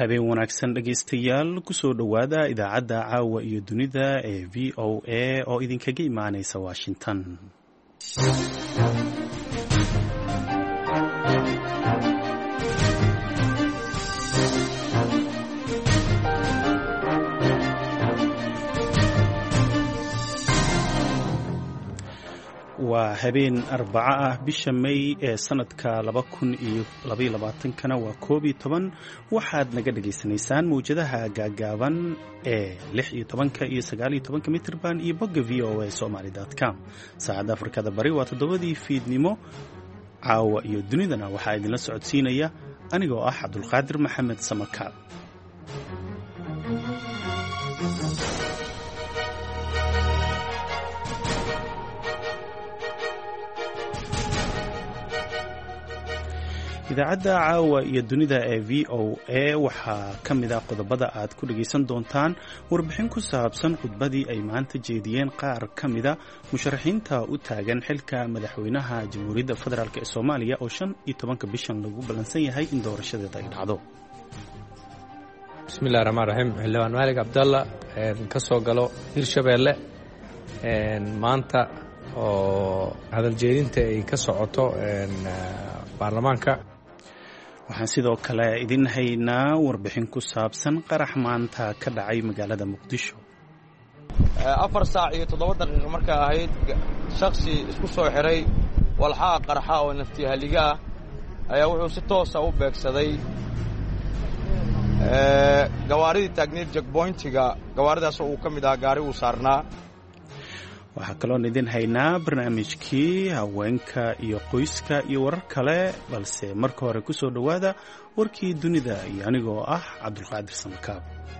habeen wanaagsan dhegaystayaal kusoo dhowaada idaacadda caawa iyo dunida ee v o a oo idinkaga imaanaysa washington. waa habeen arbaco ah bisha May ee sanadka 2022kana waa 11 waxaad naga dhageysanaysaan mawjadaha gaagaaban ee 16 iyo 19 mitirban iyo bogga voasomali.com. saacadda Afrikada Bari waa 7 fiidnimo. caawa iyo dunidana waxaa idinla socodsiinaya anigoo ah Cabdulqaadir Maxamed Samakaal. idaacadda caawa iyo dunida ee v o a waxaa ka mid ah qodobada aad ku dhagaysan doontaan warbixin ku saabsan khudbadii ay maanta jeediyeen qaar ka mida musharaxiinta u taagan xilka madaxweynaha jamhuuriyadda federaalk ee Soomaaliya oo 15 bishan lagu ballansan yahay in doorashadeeda ay dhacdo. bismillahi raxmaan raxiim. xildhibaan maalig cabdalla ka soo galo hirshabeelle maanta oo hadal jeedinta ay ka socoto baarlamaanka. waxaan sidoo kale idin haynaa warbixin ku saabsan qarax maanta ka dhacay magaalada Muqdisho. 4 saac iyo 7 daqiiqo markaa ahayd shakhsi isku soo xiray walxaha qarxa oo naftihaliga ah ayaa wuxuu si toos ah u beegsaday gawaaridii taagneed checkpointiga. gawaaridaas oo uu ka mid ahaa gaari uu saarnaa. waxaa kaloon idin haynaa barnaamijkii haweenka iyo qoyska iyo warar kale, balse marka hore ku soo dhowaada warkii dunida iyo anigoo ah Cabdulqaadir Samakaab.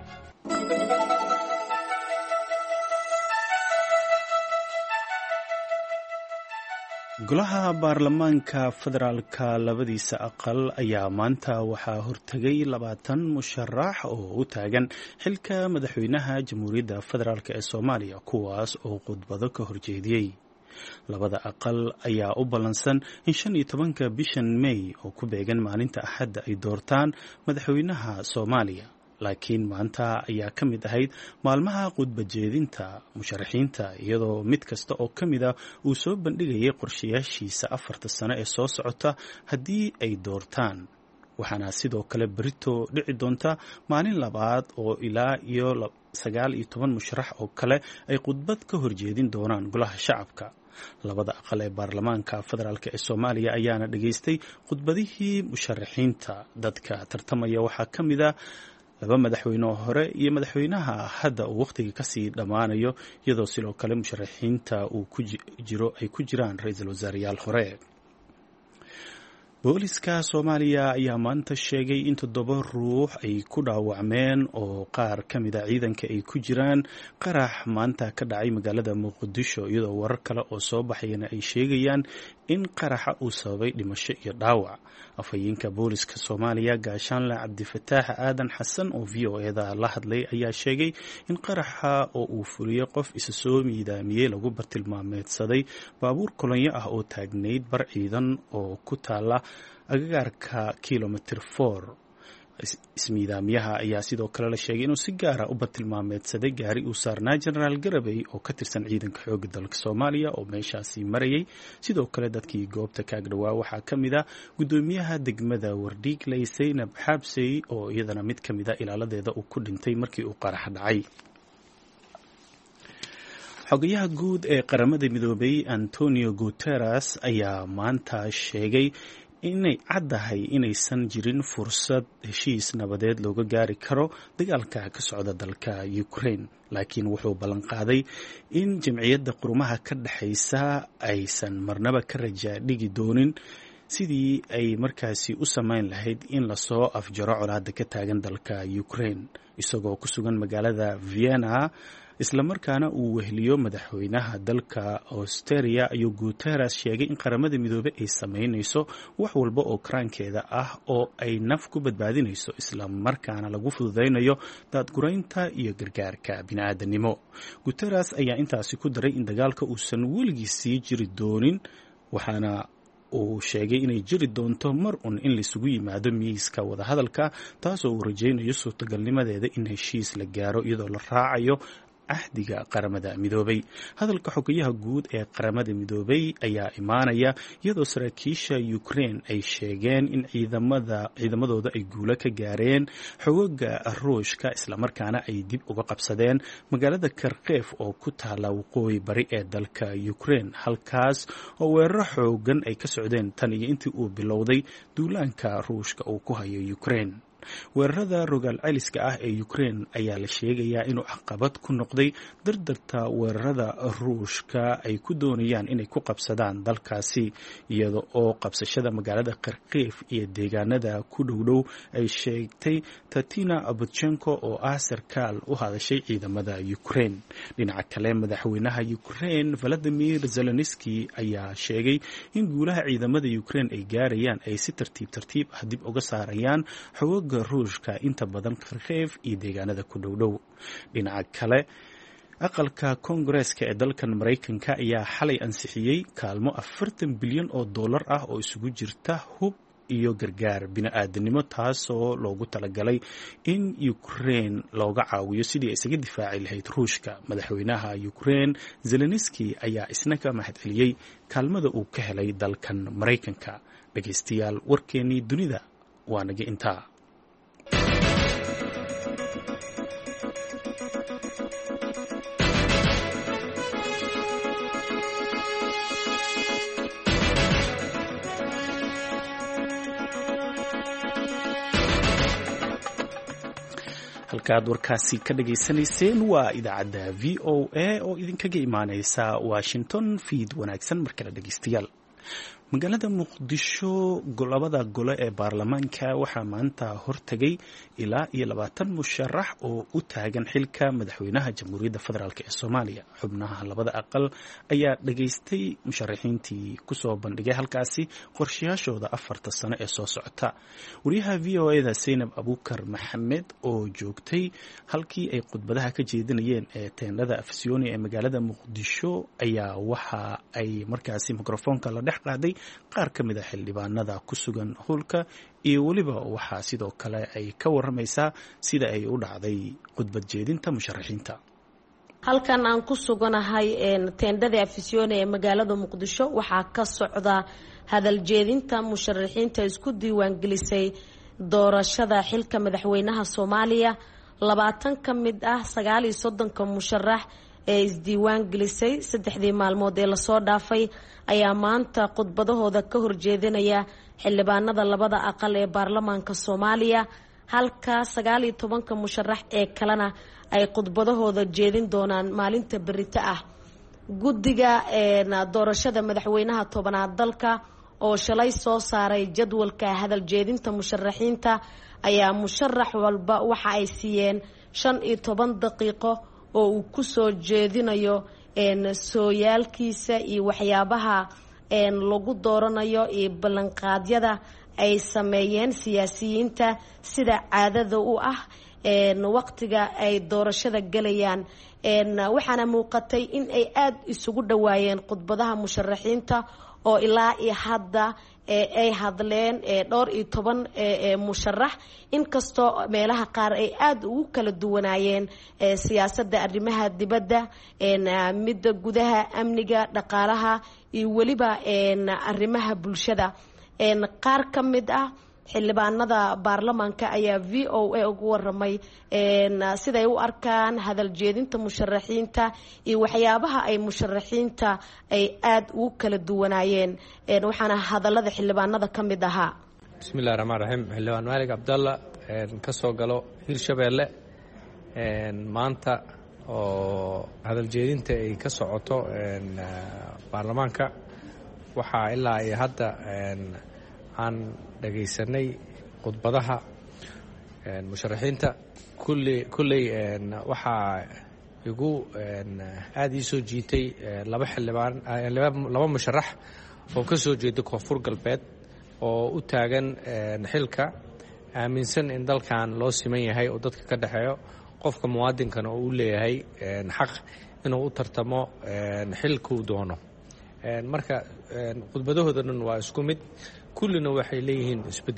golaha baarlamaanka federaalka labadiisa aqal ayaa maanta waxaa hortegay 20 musharax oo u taagan xilka madaxweynaha jamhuuriyadda federaalk ee Soomaaliya, kuwaas oo khudbado ka horjeediyey. labada aqal ayaa u ballansan in 15 bishan May oo ku beegan maalinta Axadda ay doortaan madaxweynaha Soomaaliya, laakiin maanta ayaa ka mid ahayd maalmaha khudbajeedinta musharaxiinta, iyadoo mid kasta oo ka mida uu soo bandhigayay qorshayaashiisa 4 sano ee soo socota haddii ay doortaan. waxaana sidoo kale berito dhici doonta maalin labaad oo ilaa iyo 19 musharax oo kale ay khudbad ka horjeedin doonaan golaha shacabka. labada aqal ee baarlamaanka federaalk ee Soomaaliya ayaana dhageystay khudbadihii musharaxiinta. dadka tartamaya waxaa ka mid ah 2 madaxweyne hore iyo madaxweynaha hadda uu waqtiga kasii dhammaanayo, iyadoo sidoo kale musharaxiinta ay ku jiraan ra'iisul wasaareyaal hore. booliska Soomaaliya ayaa maanta sheegay in 7 ruux ay ku dhaawacmeen oo qaar ka mid a ciidanka ay ku jiraan qarax maanta ka dhacay magaalada Muqdisho, iyadoo warar kale oo soo baxayana ay sheegayaan in qaraxa uu sababay dhimasho iyo dhaawac. afhayeenka booliska Soomaaliya gaashaanle Cabdifataax Aadan Xasan oo v o a-da la hadlay ayaa sheegay in qaraxa oo uu fuliyay qof isa soo miidaamiyey lagu bartilmaameedsaday baabuur kolonyo ah oo taagnayd bar ciidan oo ku taala agagaarka kilomitir 4. ismiidaamiyaha ayaa sidoo kale la sheegay inuu si gaara u bartilmaameedsaday gaari uu saarnaa Generaal Garabey oo ka tirsan ciidanka xoogga dalka Soomaaliya oo meeshaasi marayay. sidoo kale dadkii goobta kaag dhawaa waxaa ka mid ah gudoomiyaha degmada Wardhiigley Seynab Xabsey oo iyadana mid ka mid a ilaaladeeda uu ku dhintay markii uu qarax dhacay. xogayaha guud ee qaramada midoobay Antonio Guterres ayaa maanta sheegay inay caddahay inaysan jirin fursad heshiis nabadeed looga gaari karo dagaalka ka socda dalka Ukraine, laakiin wuxuu ballan qaaday in jamciyadda qurumaha ka dhaxaysa aysan marnaba ka raja dhigi doonin sidii ay markaasi u samayn lahayd in lasoo afjaro colaadda ka taagan dalka Ukraine. isagoo ku sugan magaalada Vienna isla markaana uu weheliyo madaxweynaha dalka Austria ayuu Guterres sheegay in qaramada midoobay ay sameynayso wax walba oo karaankeeda ah oo ay naf ku badbaadinayso, isla markaana lagu fududeynayo daadguraynta iyo gargaarka bini'aadanimo. Guterres ayaa intaasi ku daray in dagaalka uusan weligiis sii jiri doonin, waxaana uu sheegay inay jiri doonto mar un in laisugu yimaado miiska wadahadalka taasoo uu rajaynayo suurtagalnimadeeda in heshiis la gaaro iyadoo la raacayo ahdiga qaramada midoobay. hadalka xogayaha guud ee qaramada midoobay ayaa imaanaya iyadoo saraakiisha Ukraine ay sheegeen in ciidamadooda ay guulo ka gaareen xogaga Ruushka islamarkaana ay dib uga qabsadeen magaalada Kharkiv oo ku taala waqooyi bari ee dalka Ukraine, halkaas oo weeraro xoogan ay ka socdeen tan iyo intii uu bilowday duulaanka Ruushka uu ku hayo Ukraine. weerarada rogaal celiska ah ee Ukraine ayaa la sheegayaa inuu caqabad ku noqday dardarta weerarada Ruushka ay ku doonayaan inay ku qabsadaan dalkaasi, iyada oo qabsashada magaalada Kharkiv iyo deegaanada ku dhowdhow ay sheegtay Tatina Abutchenko oo ah sarkaal u hadashay ciidamada Ukraine. dhinaca kale madaxweynaha Ukraine Volodymyr Zelensky ayaa sheegay in guulaha ciidamada Ukraine ay gaarayaan ay si tartiib ah dib uga saarayaan xoogga Ruushka inta badan Kharkiv iyo deegaanada ku dhowdhow. dhinaca kale aqalka Koongareeska ee dalkan Mareykanka ayaa xalay ansixiyey kaalmo $40 bilyan ah oo isugu jirta hub iyo gargaar bini'aadanimo taasoo loogu talagalay in Ukraine looga caawiyo sidii ay isaga difaaci lahayd Ruushka. madaxweynaha Ukraine Zelensky ayaa isna ka mahadceliyey kaalmada uu ka helay dalkan Mareykanka. dhageystayaal warkeenii dunida waa naga intaa. halkaad warkaasi ka dhageysanayseen waa idaacadda VOA oo idinkaga imaaneysa Washington. feed wanaagsan markale dhageystayaal. magaalada Muqdisho labada gole ee baarlamaanka waxaa maanta hortagay ilaa iyo 20 musharax oo u taagan xilka madaxweynaha Jamhuuriyadda Federaalk ee Soomaaliya. xubnaha labada aqal ayaa dhageystay musharaxiintii kusoo bandhigay halkaasi qorshayaashooda 4 sano ee soo socota. wariyaha VOA-da Zainab Abuukar Maxamed oo joogtay halkii ay khudbadaha ka jeedinayeen ee teendhada Afisyooni ee magaalada Muqdisho ayaa waxa ay markaasi mikrofoonka la dhex qaaday qaar ka mid ah xildhibaanada ku sugan howlka iyo waliba waxaa sidoo kale ay ka waramaysaa sida ay u dhacday khudbad jeedinta musharaxiinta. halkan aan ku suganahay teendhada Afisyooni ee magaalada Muqdisho waxaa ka socda hadal jeedinta musharaxiinta isku diiwaan gelisay doorashada xilka madaxweynaha Soomaaliya. 20 ka mid ah 39 musharax ee isdiiwaan gelisay 3 maalmood ee la soo dhaafay ayaa maanta khudbadahooda ka horjeedinaya xildhibaanada labada aqal ee baarlamaanka Soomaaliya, halka 19 musharax ee kalena ay khudbadahooda jeedin doonaan maalinta berrito ah. guddiga doorashada madaxweynaha tobanaad dalka oo shalay soo saaray jadwalka hadal jeedinta musharaxiinta ayaa musharax walba waxa ay siiyeen 15 daqiiqo oo uu ku soo jeedinayo sooyaalkiisa iyo waxyaabaha lagu dooranayo iyo ballanqaadyada ay sameeyeen siyaasiyiinta sida caadada u ah waqtiga ay doorashada galayaan. waxaana muuqatay in ay aad isugu dhawaayeen khudbadaha musharaxiinta oo ilaa iyo hadda ay hadleen 12 musharax, inkastoo meelaha qaar ay aad ugu kala duwanaayeen siyaasadda arrimaha dibadda, midda gudaha, amniga, dhaqaalaha iyo weliba arrimaha bulshada. qaar ka mid ah xildhibaanada baarlamaanka ayaa VOA ugu waramay siday u arkaan hadal jeedinta musharaxiinta iyo waxyaabaha ay musharaxiinta ay aad ugu kala duwanaayeen. waxaana hadalada xildhibaanada ka mid ahaa. bismillahi raxmaan raxiim. xildhibaan maalig cabdalla ka soo galo Hirshabeelle. maanta oo hadal jeedinta ay ka socoto baarlamaanka waxaa ilaa iyo hadda aan dhagaysanay khudbadaha musharaxiinta. kulley waxaa igu aad ii soo jiitay laba musharax oo ka soo jeeda koonfur galbeed oo u taagan xilka, aaminsan in dalkan loo siman yahay oo dadka ka dhexeeyo, qofka muwaadinkana oo u leeyahay xaq inuu u tartamo xilkuu doono. marka khudbadahooda dhan waa isku mid kullina waxay leeyihiin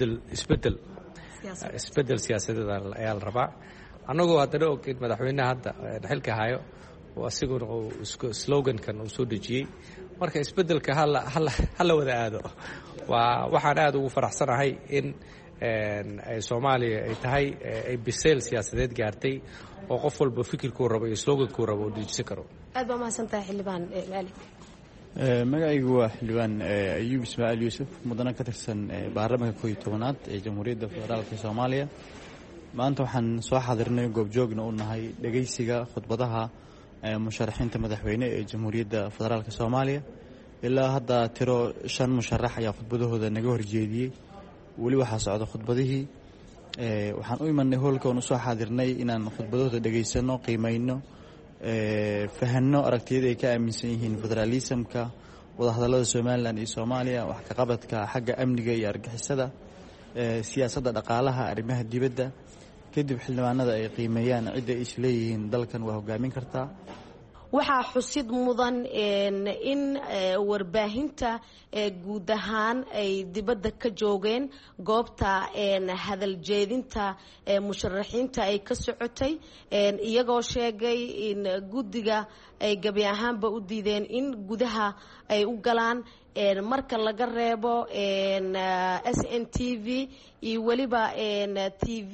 isbedel siyaasadeed ayaa la rabaa annagoo haddana og in madaxweynaha hadda xilka hayo asiguna uu slogankan uu soo dejiyey marka isbeddelka hala wada aado waxaan aad ugu faraxsanahay in soomaaliya ay tahay ay biseyl siyaasadeed gaartay oo qof walba fikirkuu rabo iyo slogankuu rabo uu dejisan karo. aad baa mahadsantahay xildhibaan maali. magacaygu waa xildhibaan ayuub ismaaciil yuusuf mudane ka tirsan baarlamaanka 11aad ee jamhuuriyadda federaalka soomaaliya. maanta waxaan soo xaadirnay goobjoogna u nahay dhegaysiga khudbadaha musharaxiinta madaxweyne ee jamhuuriyadda federaalka soomaaliya. ilaa hadda tiro 5 musharax ayaa khudbadahooda naga horjeediyey. weli waxaa socda khudbadihii. waxaan u imanay hoolka oon usoo xaadirnay inaan khudbadahooda dhegaysano, qiimayno, fahanno aragtiyada ay ka aaminsan yihiin federaalismka, wadahadallada somalilan iyo soomaaliya, wax ka qabadka xagga amniga iyo argixisada, siyaasadda dhaqaalaha, arrimaha dibadda. kadib xildhibaanada ay qiimeeyaan cidda ay isleeyihiin dalkan waa hogaamin kartaa. waxaa xusid mudan in warbaahinta guud ahaan ay dibadda ka joogeen goobta hadal jeedinta musharaxiinta ay ka socotay iyagoo sheegay in guddiga ay gebi ahaanba u diideen in gudaha ay u galaan marka laga reebo SNTV iyo weliba TV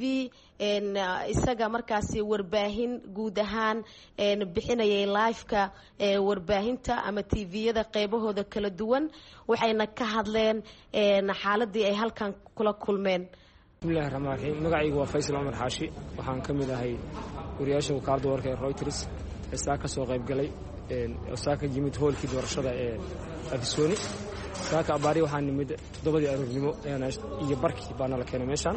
isaga markaasi warbaahin guud ahaan bixinayay liveka warbaahinta ama tviyada qaybahooda kala duwan waxayna ka hadleen xaaladii ay halkan kula kulmeen. bismillahi raxmaan raxiim. magacaygu waa Faysal Umar Xaashi. waxaan ka mid ahay wariyaasha wakaaladda wararka ee Reuters ee saa ka soo qayb galay saa ka yimid hoolkii doorashada ee Afisoni. saaka abaari waxaan nimid 7 aroornimo iyo barkii baana la keenay meeshaan.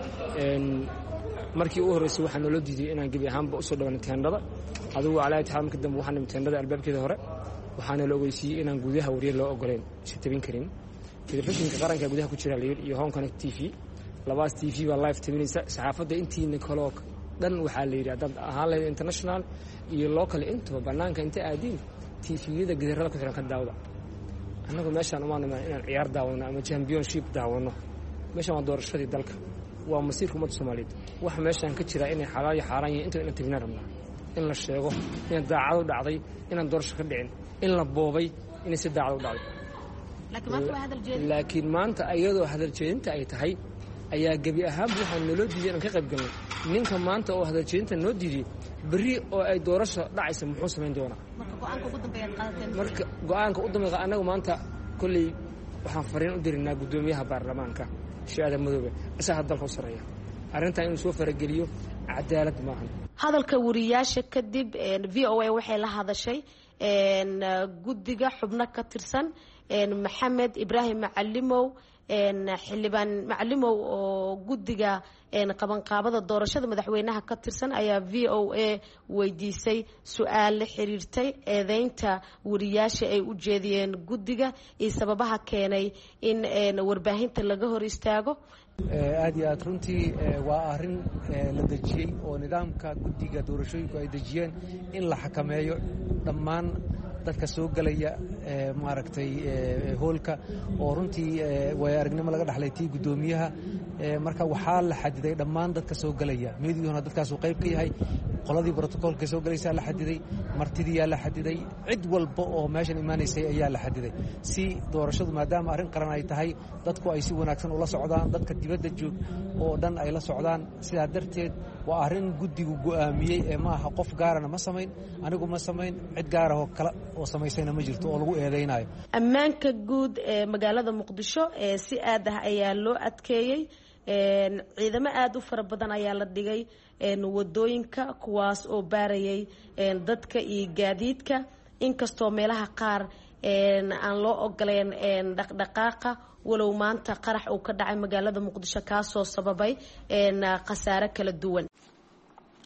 markii u horeysay waxaa noo diiday inaan gebi ahaanba usoo dhawaano teendhada. adigu calaayad xaal markii dambe waxaan nimid teendhada albaabkeeda hore waxaana la ogeysiiyey inaan gudaha wariye loo ogoleen si tabin karin. telefishinka qaranka gudaha ku jira layidhi iyo Hong Kong TV labaas TV baa live tabinaysa. saxaafadda intiina kaloo dhan waxaa la yidhi haddaad ahaan lahayd international iyo local intaba bannaanka inta aadiin tviyada gidarada ku xiran ka daawada. annagu meeshaan umaanima inaan ciyaar daawano ama championship daawano. meeshaan waa doorashadii dalka, waa masiirka ummadda Soomaaliyeed. waxa meeshaan ka jira inay xalaal iyo xaaraan yihiin inta inaan tabinaan rabnaa in la sheego in daacad u dhacday inaan doorasho ka dhicin in la boobay inay si daacad u dhacday. laakiin maanta iyadoo hadal jeedinta ay tahay ayaa gebi ahaanba waxaa naloo diiday inaan ka qayb galno. ninka maanta oo hadal jeedinta noo diiday berri oo ay doorasho dhacaysa muxuu samayn doonaa? marka go-aanka u dambeeya annagu maanta kolley waxaan fariin u dirinaa guddoomiyaha baarlamaanka Sheekh Madoobe isaga dalka u sareeya arrintan inuu soo farageliyo cadaalad maahan. hadalka wariyaasha kadib VOA waxay la hadashay guddiga xubno ka tirsan Maxamed Ibraahim Macalimow xildhibaan Macalimow oo guddiga qabanqaabada doorashada madaxweynaha ka tirsan ayaa VOA weydiisay su'aal la xiriirtay eedeynta wariyaasha ay u jeediyeen guddiga iyo sababaha keenay in warbaahinta laga hor istaago. aad iyo aad runtii waa arrin la dejiyey oo nidaamka guddiga doorashooyinku ay dejiyeen in la xakameeyo dhammaan dadka soo galaya maaragtay hoolka oo runtii way aragnimo laga dhaxlay tii guddoomiyaha. marka waxaa la xadiday dhammaan dadka soo galaya meediyuhuna dadkaasuu qayb ka yahay. qoladii brotocoolka soo galaysaa la xadiday, martidiyaa la xadiday, cid walba oo meeshan imaanaysay ayaa la xadiday si doorashadu maadaama arrin qaran ay tahay dadku ay si wanaagsan ula socdaan, dadka dibadda joog oo dhan ay la socdaan. sidaa darteed waa arrin guddigu go'aamiyey ee ma aha qof gaarana ma samayn, anigu ma samayn, cid gaarahoo kale oo samaysayna ma jirto oo lagu eedaynayo. ammaanka guud ee magaalada Muqdisho si aad ah ayaa loo adkeeyey. ciidamo aad u fara badan ayaa la dhigay wadooyinka kuwaas oo baarayay dadka iyo gaadiidka inkastoo meelaha qaar aan loo ogoleen dhaqdhaqaaqa walow maanta qarax uu ka dhacay magaalada Muqdisho kaasoo sababay khasaare kala duwan.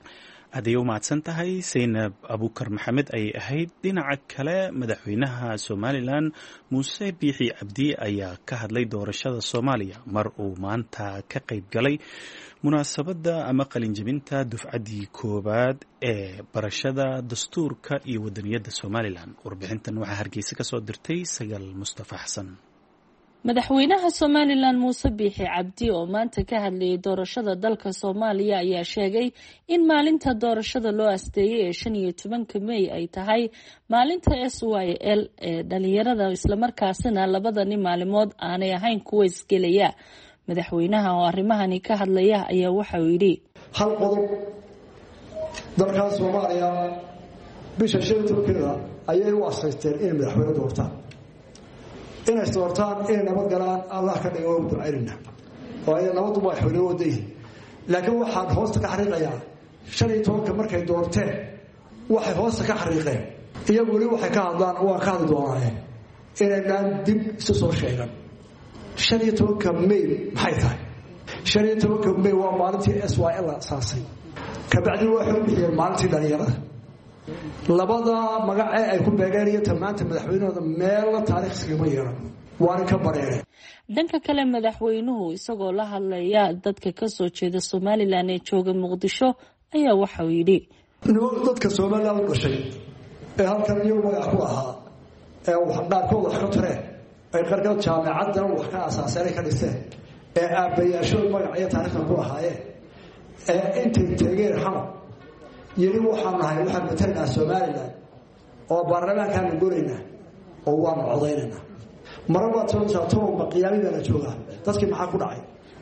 aday u mahadsan tahay Saynab Abuukar Maxamed ay ahayd. Dhinaca kale madaxweynaha Somaliland Muuse Biixi Cabdi ayaa ka hadlay doorashada Soomaaliya mar uu maanta ka qayb galay munaasabadda ama qalinjabinta dufcaddii koowaad ee barashada dastuurka iyo wadaniyadda Somaliland. Warbixintan waxaa Hargeysa ka soo dirtay Sagal Mustafa Xasan. madaxweynaha Somaliland Muuse Biixi Cabdi oo maanta ka hadlayay doorashada dalka Soomaaliya ayaa sheegay in maalinta doorashada loo asteeyay ee 15 May ay tahay maalinta SYL ee dhalinyarada isla markaasina labadani maalmood aanay ahayn kuwa isgelaya. madaxweynaha oo arrimahani ka hadlaya ayaa waxa uu yidhi hal qodob dalka Soomaaliya bisha 15 ayay u asaysteen in madaxweyne doortaan inay doortaan inay nabad galaan Allah ka dhigo oo duceynaa oo ay nabadu ma xulay waday laakiin waxaan hoosta ka xariiqayaa 15 markay doorteen waxay hoosta ka xariiqeen iyagu wali waxay ka hadlaan waa ka hadli doonaan inay dib isu soo sheegan 15 May maxay tahay 15 May waa maalintii SYL asaasay ka bacdi waxay bixiyeen maalintii dhalinyarada labada magac ay ku beegaariyeen tamaanta madaxweynahooda meel taariikhsiga ma yeelan waan ka bareeray. dhanka kale madaxweynuhu isagoo la hadlaya dadka ka soo jeeda Somaliland ee jooga Muqdisho ayaa waxa uu yidhi dadka Somaliland u dhashay ee halkan iyo magac ku ahaa ee wax qaarkood wax ka tareen ay qarqad jaamacadda wax ka asaasay ka dhiseen ee aabayaashood magac iyo taariikhda ku ahaayeen ee intay taageer xamo yiri waxaan matalnaa Somaliland oo baarlamaanka aan goreynaa oo waan codeynaa marba toon baqiyaalida la jooga dadkii maxaa ku dhacay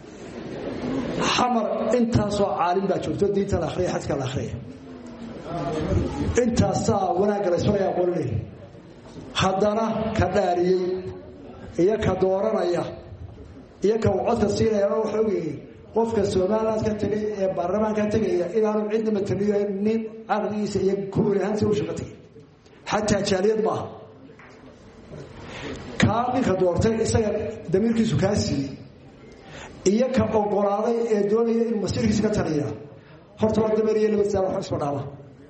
xamar intaasoo caalim baa joogto diinta la akhriyo xadka la akhriyo intaasaa wanaag la soo yaqoonay haddana ka dhaariyay iyo ka dooranaya iyo ka codka siinaya waxa uu yiri qofka Soomaaliland ka tagay ee baarlamaanka tagaya inaanu cid ma taliyo nin aqdiisa iyo kuulahaansi u shaqatay hatta jaaliyad ma kaani ka doortay isaga damirkiisu kaasi iyo ka ogolaaday ee doonaya in masiirkiisa ka taliya horta waa damiriyay laba sano wax soo dhaama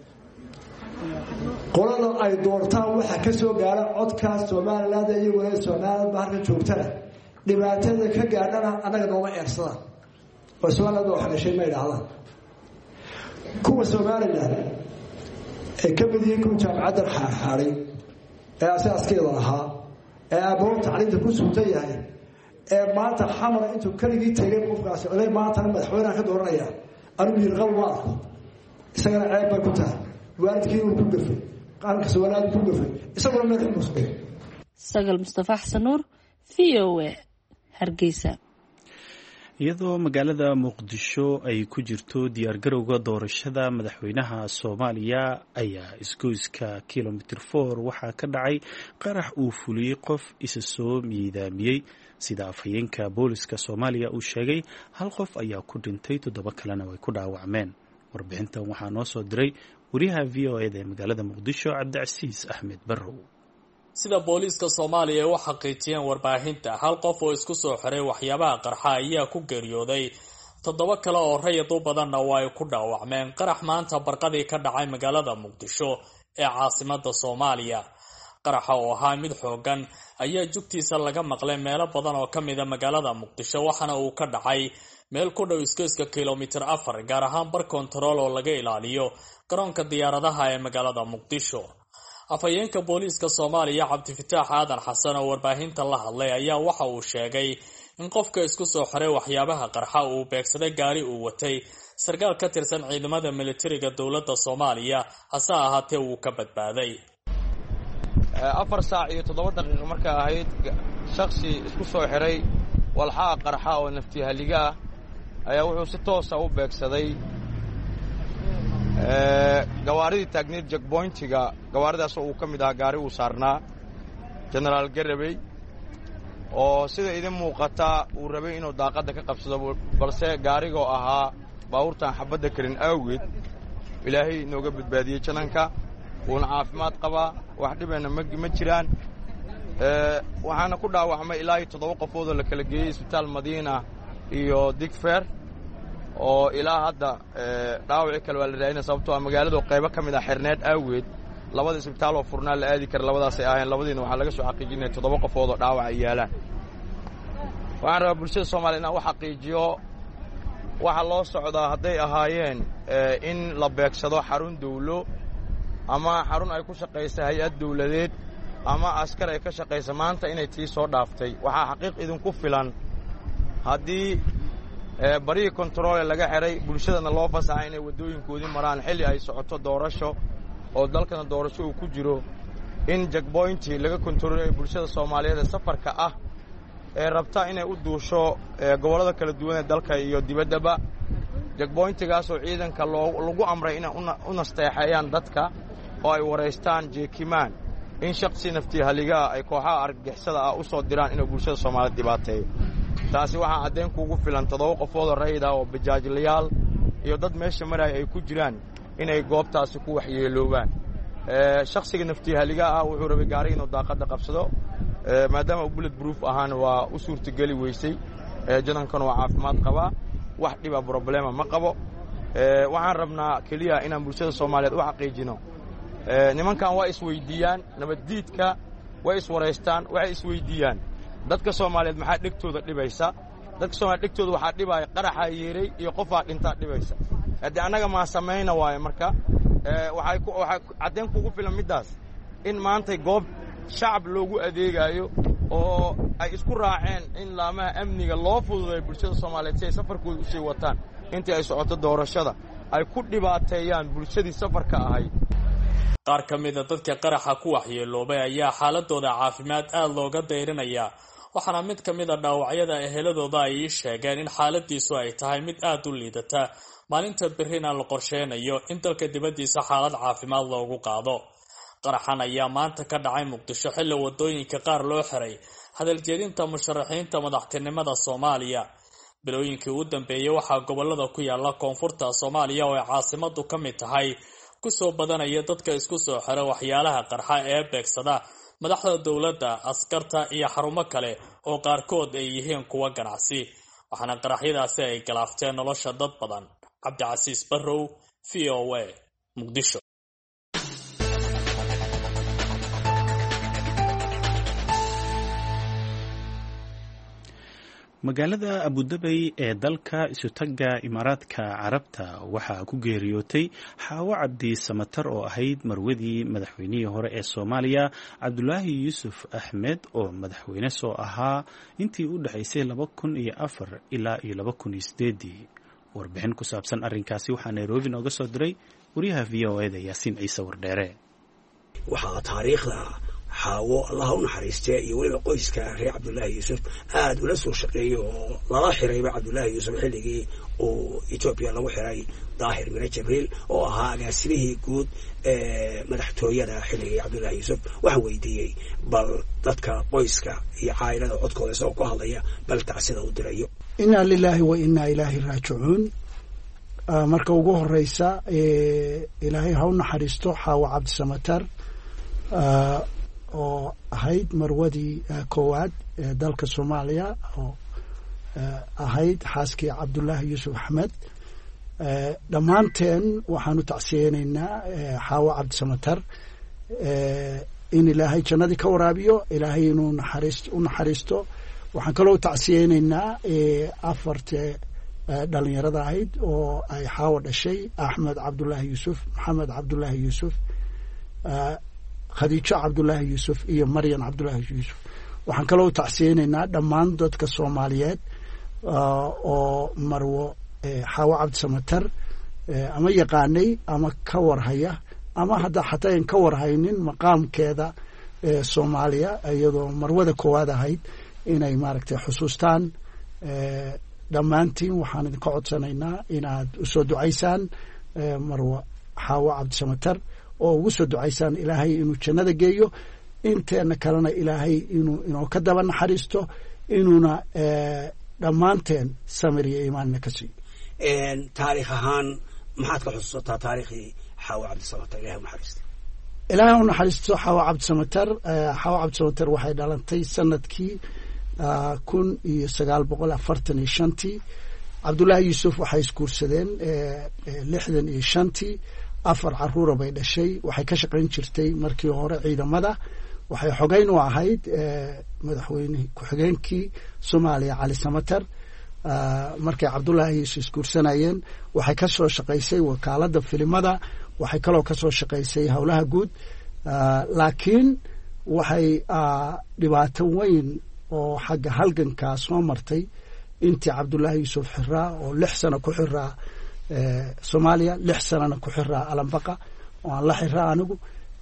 qolada ay doortaan waxa ka soo gaara codka Soomaaliland iyo walaal Soomaaliland baarka joogtada dhibaatada ka gaadhana anaga nooma eersadaan وسؤال واحد شيء ما يلعبه كوا Somaliland كم يكون جامعة الحاري أساس كذا لها أبوه تعليم تكون سوتية ما تحمل أنتم كل تجيب مفقاس غير ما تهم حوالي أخذ ورنايا أنا بيرغب واحد سجل عيب كتاه وارد كيلو كوجف قال كسؤالات كوجف يسمونه من المسؤول سجل مصطفى حسن نور VOA هرقيسة iyadoo magaalada Muqdisho ay ku jirto diyaar garowga doorashada madaxweynaha Soomaaliya ayaa isgoyska kilometer 4 waxa ka dhacay qarax uu fuliyay qof isa soo miidaamiyay sida afhayeenka booliska Soomaaliya uu sheegay hal qof ayaa ku dhintay 7 kalena way ku dhaawacmeen. warbixintan waxaa noo soo diray wariyaha VOA ee magaalada Muqdisho Cabdicasiis Axmed Barrow. sida booliska Soomaaliya ay u xaqiijiyeen warbaahinta hal qof oo isku soo xiray waxyaabaha qarxa ayaa ku geeriyooday 7 kale oo rayid u badanna waa ay ku dhaawacmeen qarax maanta barqadii ka dhacay magaalada Muqdisho ee caasimadda Soomaaliya. qaraxa oo ahaa mid xoogan ayaa jugtiisa laga maqlay meelo badan oo kamid ah magaalada Muqdisho waxaana uu ka dhacay meel ku dhow isgoyska kilometer 4 gaar ahaan bar control oo laga ilaaliyo garoonka diyaaradaha ee magaalada Muqdisho. afhayeenka booliska Soomaaliya Cabdifataax Aadan Xasan oo warbaahinta la hadlay ayaa waxa uu sheegay in qofka isku soo xiray waxyaabaha qarxa uu beegsaday gaari uu watay sarkaal ka tirsan ciidamada militariga dawladda Soomaaliya hase ahaatee uu ka badbaaday. 4 saac iyo 7 daqiiqo marka ahayd shakhsi isku soo xiray walxaa qarxa oo nafti haliga ayaa wuxuu si toos ah u beegsaday gawaaridii taagneed checkpointiga gawaaridaas oo uu ka mid ahaa gaari uu saarnaa General Garabey oo sida idin muuqata uu rabay inuu daaqada ka qabsado balse gaarigoo ahaa baabuurtan xabadda karin awgeed ilaahay inooga badbaadiyay jananka uuna caafimaad qabaa wax dhibana ma jiraan waxaana ku dhaawacmay ilaa 7 qofood oo la kala geeyay isbitaal Madiina iyo Digfaar oo ilaa hadda dhaawacii kale waa la raadinaya sababtoo ah magaaladu qaybo ka mid ah xirneed aaweed labada isbitaal oo furnaa la aadi kara labadaasay ahayn labadiina waxaa laga soo xaqiijinaya 7 qofood oo dhaawac ay yaalaan waxaan rabaa bulshada Soomaaliyeed inaan u xaqiijiyo waxa loo socdaa hadday ahaayeen in la beegsado xarun dawlo ama xarun ay ku shaqeyso hay'ad dawladeed ama askar ay ka shaqeyso maanta inay tii soo dhaaftay waxaa xaqiiq idinku filan haddii bariga control laga xiray bulshadana loo fasaxay inay wadooyinkoodii maraan xilli ay socoto doorasho oo dalkana doorasho uu ku jiro in checkpointi laga controlay bulshada Soomaaliyeed ee safarka ah ee rabta inay u duusho gobolada kala duwan ee dalka iyo dibaddaba checkpointigaas oo ciidanka lagu amray inay u nasteexayaan dadka oo ay wareystaan jeekimaan in shaqsi naftii haliga ay kooxaha argagixisada ah u soo diraan inay bulshada Soomaaliyeed dhibaateeyo taasi waxaa cadeen kuugu filan 7 qofood oo rayid ah oo bajaajlayaal iyo dad meesha maray ay ku jiraan inay goobtaasi ku waxyeeloobaan shaqsiga naftii haliga ah wuxuu rabay gaari inuu daaqada qabsado maadaama uu bullet proof ahaan waa u suurtagali weysay janankana waa caafimaad qabaa wax dhiba problema ma qabo waxaan rabnaa kaliya inaan bulshada Soomaaliyeed u xaqiijino nimankan waa isweydiiyaan nabaddiidka way iswareystaan waxay isweydiiyaan dadka Soomaaliyeed maxaa dhigtooda dhibaysa dadka Soomaaliyeed dhigtooda waxaa dhibaya qaraxa yeeray iyo qofaa dhinta dhibaysa hadii anaga ma sameeyna waaye marka waxay cadeen kugu filan midaas in maanta goob shacab loogu adeegayo oo ay isku raaceen in laamaha amniga loo fududeeyo bulshada Soomaaliyeed si ay safarkooda u sii wataan intii ay socoto doorashada ay ku dhibaateeyaan bulshadii safarka ahayd qaar ka mid ah dadka qaraxa ku waxyeeloobay ayaa xaaladooda caafimaad aad looga dayrinaya waxaana mid ka mid ah dhaawacyada eheladooda ay sheegeen in xaaladiisu ay tahay mid aad u liidata maalinta birina la qorsheynayo in dalka dibadiisa xaalad caafimaad loogu qaado qaraxan ayaa maanta ka dhacay Muqdisho xilli wadooyinka qaar loo xiray hadal jeedinta musharaxiinta madaxtinimada Soomaaliya bilooyinkii u dambeeyay waxaa gobolada ku yaala koonfurta Soomaaliya oo caasimadu ka mid tahay ku soo badanaya dadka isku soo xira waxyaalaha qarxa ee beegsada madaxda dawladda askarta iyo xarumo kale oo qaarkood ay yihiin kuwa ganacsi waxaana qaraxyadaasi ay galaafteen nolosha dad badan Cabdicasiis Barrow VOA Muqdisho magaalada Abu Dhabi ee dalka isutaga Imaaraadka Carabta waxaa ku geeriyootay Xaawo Cabdi Samatar oo ahayd marwadii madaxweynihii hore ee Soomaaliya Cabdullaahi Yuusuf Axmed oo madaxweyne soo ahaa intii u dhaxaysay 2004 ilaa 2008 warbixin ku saabsan arrinkaasi waxaa Nairobi nooga soo diray wariyaha VOA-da Yaasiin Ciise Wardheere waxaa taariikhda xaawo Allah u naxariistay iyo waliba qoyska reer Cabdullaahi Yuusuf aad ula soo shaqeeyay oo lala xirayba Cabdullaahi Yuusuf xilligii oo Ethiopia lagu xiray Daahir Mire Jibriil oo ahaa agaasimihii guud ee madaxtooyada xilligii Cabdullaahi Yuusuf waxaan weydiiyey bal dadka qoyska iyo caa'ilada codkooda soo ku hadlaya bal tacsida u dirayo inna lillahi wa inna ilaahi raaji'uun marka ugu horeysa ilaahay ha u naxariisto Xaawo Cabdi Samatar oo ahayd marwadii koowaad ee dalka Soomaaliya oo ahayd xaaskii Cabdullaahi Yuusuf Axmed dhammaanteen waxaanu tacsiyeynaynaa Xaawo Cabdi Samatar in ilaahay jannadii ka waraabiyo ilaahay inuu u naxariisto waxaan kaloo tacsiyeynaynaa afarta dhalinyarada ahayd oo ay Xaawo dhashay Axmed Cabdullaahi Yuusuf Maxamed Cabdullaahi Yuusuf Khadiija Cabdullaahi Yuusuf iyo Maryam Cabdullaahi Yuusuf waxaan kaloo tacsiyeynaynaa dhammaan dadka Soomaaliyeed oo marwo Xaawo Cabdi Samatar ama yaqaanay ama ka warhaya ama hadda xataa aan ka warhaynin maqaamkeeda Soomaaliya iyadoo marwada koowaad ahayd inay maaragtay xusuustaan dhammaantiin waxaan idinka codsanaynaa inaad u soo ducaysaan marwo Xaawo Cabdi Samatar oo ugu soo ducaysaan ilaahay inuu jannada geeyo inteena kalena ilaahay inuu ka daba naxariisto inuuna dhammaanteen samir iyo iimaanna ka siiyo taariikh ahaan maxaad ka xusuusataa taariikhii Xaawo Cabdi Samatar ilaahay u naxariisto ilaahay u naxariisto Xaawo Cabdi Samatar Xaawo Cabdi Samatar waxay dhalantay sanadkii 1945 cabdullaahi yuusuf waxay isguursadeen 65 4 caruura bay dhashay waxay ka shaqayn jirtay markii hore ciidamada waxay xogeyn u ahayd madaxweyne ku-xigeenkii Soomaaliya Cali Samatar markay cabdullaahi yuusuf isguursanayeen waxay ka soo shaqaysay wakaaladda filimada waxay kaloo ka soo shaqaysay howlaha guud laakiin waxay dhibaato weyn oo xagga halganka soo martay intii cabdullaahi yuusuf xiraa oo 6 sano ku xiraa Soomaaliya 6 sanana ku xiraa Alambaqa oo aan la xiraa anigu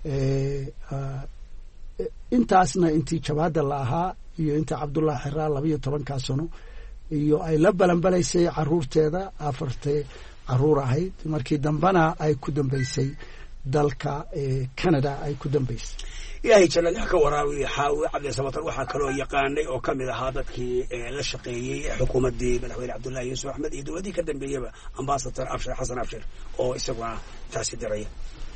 intaasna intii jawaada la ahaa iyo inta cabdullaahi xiraa 12 sano iyo ay la balanbalaysay caruurteeda 4 caruur ahayd markii dambana ay ku dambaysay dalka Canada ay ku dambaysay ilaahay jannada ka waraabiyo xaawi cabdi samatar waxaa kaloo yaqaanay oo kamid ahaa dadkii la shaqeeyay xukuumadii madaxweyne cabdullaahi yuusuf axmed iyo dowladii ka dambeeyaba ambassador Abshir Xasan Abshir oo isaguna taasi diraya